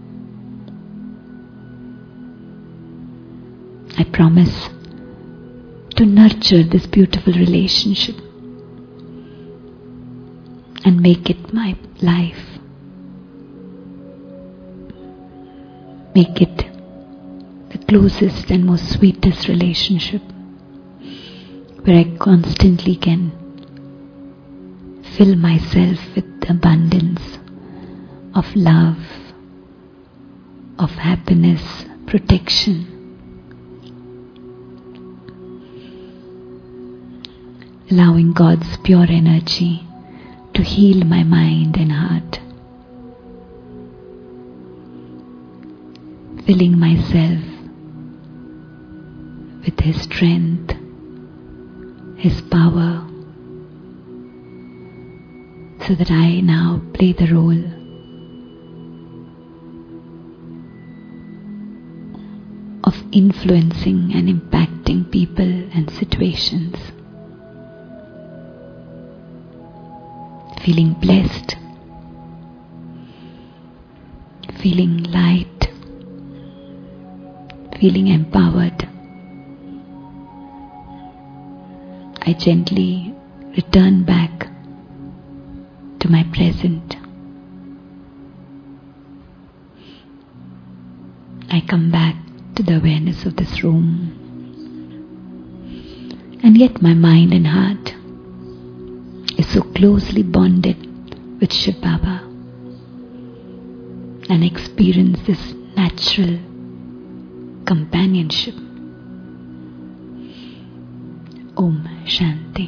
I promise to nurture this beautiful relationship, and make it my life. Make it the closest and most sweetest relationship where I constantly can fill myself with abundance of love, of happiness, protection. Allowing God's pure energy to heal my mind and heart. Filling myself with His strength, His power, so that I now play the role of influencing and impacting people and situations. Feeling blessed, feeling light, feeling empowered. I gently return back to my present. I come back to the awareness of this room, and yet my mind and heart is so closely bonded with Shiv Baba, and experience this natural companionship. Om Shanti.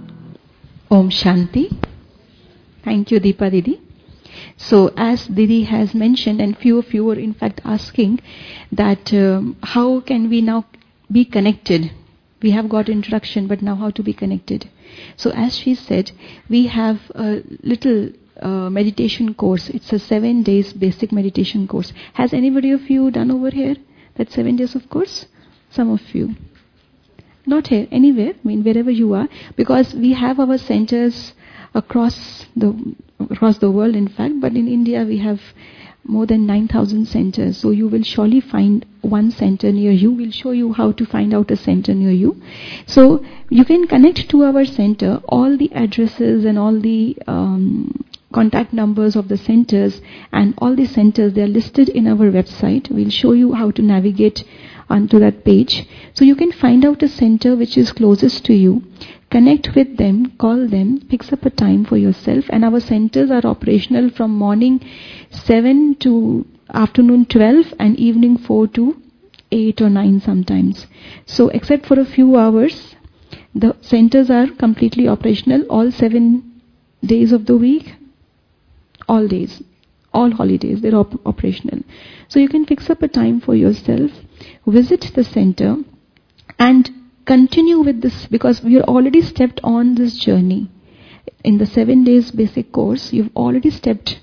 Om Shanti. Thank you, Deepa Didi. So, as Didi has mentioned, and few of you were in fact asking that um, how can we now be connected? We have got introduction, but now how to be connected? So, as she said, we have a little uh, meditation course. It's a seven days basic meditation course. Has anybody of you done over here that seven days of course? Some of you. Not here, anywhere, I mean wherever you are, because we have our centers across the across the world, in fact, but in India we have more than nine thousand centers. So you will surely find one center near you. We'll show you how to find out a center near you. So you can connect to our center. All the addresses and all the um, contact numbers of the centers and all the centers, they are listed in our website. We'll show you how to navigate onto that page. So you can find out a center which is closest to you. Connect with them, call them, fix up a time for yourself. And our centers are operational from morning seven to afternoon twelve and evening four to eight or nine sometimes. So except for a few hours, the centers are completely operational all seven days of the week, all days, all holidays, they're op- operational. So you can fix up a time for yourself, visit the center and continue with this, because we are already stepped on this journey. In the seven days basic course, you've already stepped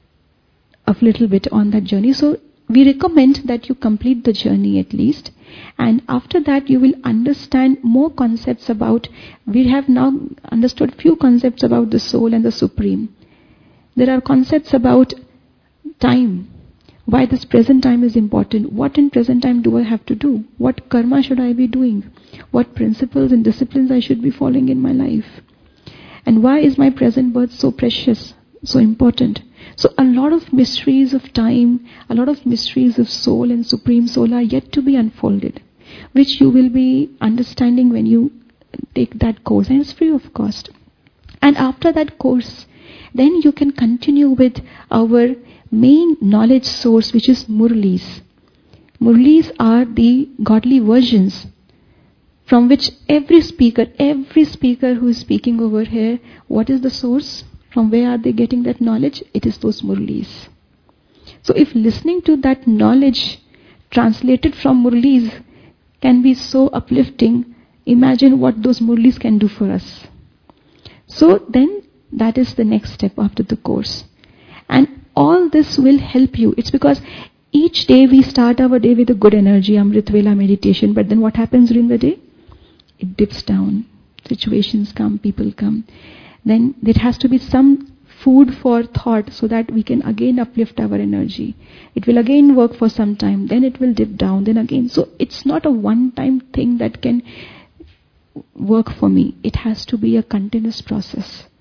a little bit on that journey. So we recommend that you complete the journey at least. And after that, you will understand more concepts about, we have now understood few concepts about the soul and the supreme. There are concepts about time. Why this present time is important. What in present time do I have to do? What karma should I be doing? What principles and disciplines I should be following in my life? And why is my present birth so precious, so important? So a lot of mysteries of time, a lot of mysteries of soul and supreme soul are yet to be unfolded, which you will be understanding when you take that course. And it's free of cost. And after that course, then you can continue with our main knowledge source, which is Murlis. Murlis are the godly versions from which every speaker, every speaker who is speaking over here, what is the source? From where are they getting that knowledge? It is those Murlis. So if listening to that knowledge translated from Murlis can be so uplifting, imagine what those Murlis can do for us. So then that is the next step after the course. And all this will help you. It's because each day we start our day with a good energy, Amrit Vela meditation, but then what happens during the day? It dips down. Situations come, people come. Then there has to be some food for thought so that we can again uplift our energy. It will again work for some time, then it will dip down, then again. So it's not a one-time thing that can work for me. It has to be a continuous process.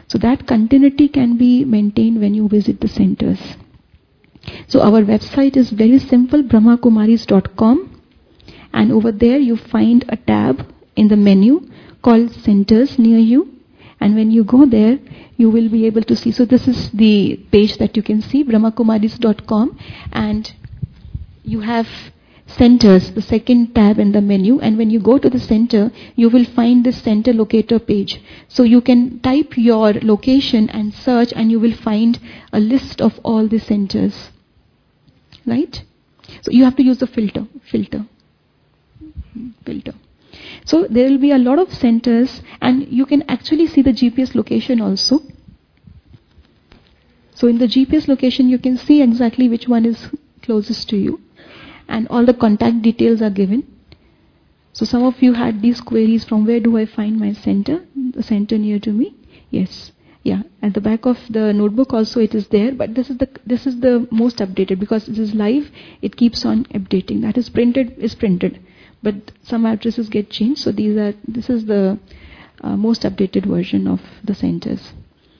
So that continuity can be maintained when you visit the centers. So our website is very simple, brahma kumaris dot com, and over there you find a tab in the menu called Centers near you, and when you go there you will be able to see. So this is the page that you can see, brahma kumaris dot com, and you have Centers, the second tab in the menu, and when you go to the center you will find this center locator page. So you can type your location and search, and you will find a list of all the centers, right? So you have to use the filter filter filter so there will be a lot of centers, and you can actually see the G P S location also. So in the G P S location you can see exactly which one is closest to you, and all the contact details are given. So some of you had these queries, from where do I find my center, the center near to me? Yes, yeah, at the back of the notebook also it is there, but this is the this is the most updated, because this is live, it keeps on updating. That is printed is printed, but some addresses get changed, so these are this is the uh, most updated version of the centers.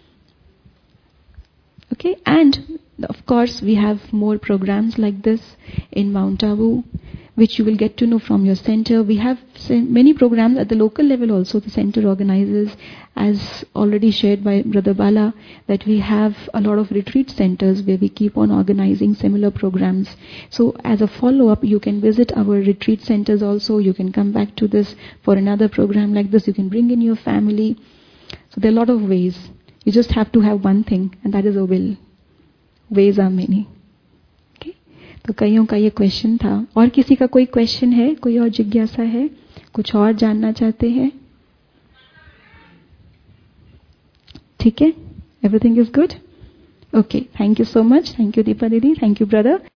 Okay, and of course we have more programs like this in Mount Abu, which you will get to know from your center. We have many programs at the local level also. The center organizes, as already shared by Brother Bala, that we have a lot of retreat centers where we keep on organizing similar programs. So as a follow-up, you can visit our retreat centers also. You can come back to this for another program like this. You can bring in your family. So there are a lot of ways. You just have to have one thing, and that is a will. Ways are many. Okay? तो कईयों का ये question था. और किसी का कोई question है, कोई और जिज्ञासा है, कुछ और जानना चाहते हैं? ठीक है? Everything is good? Okay. Thank you so much. Thank you, Deepa Didi. Thank you, brother.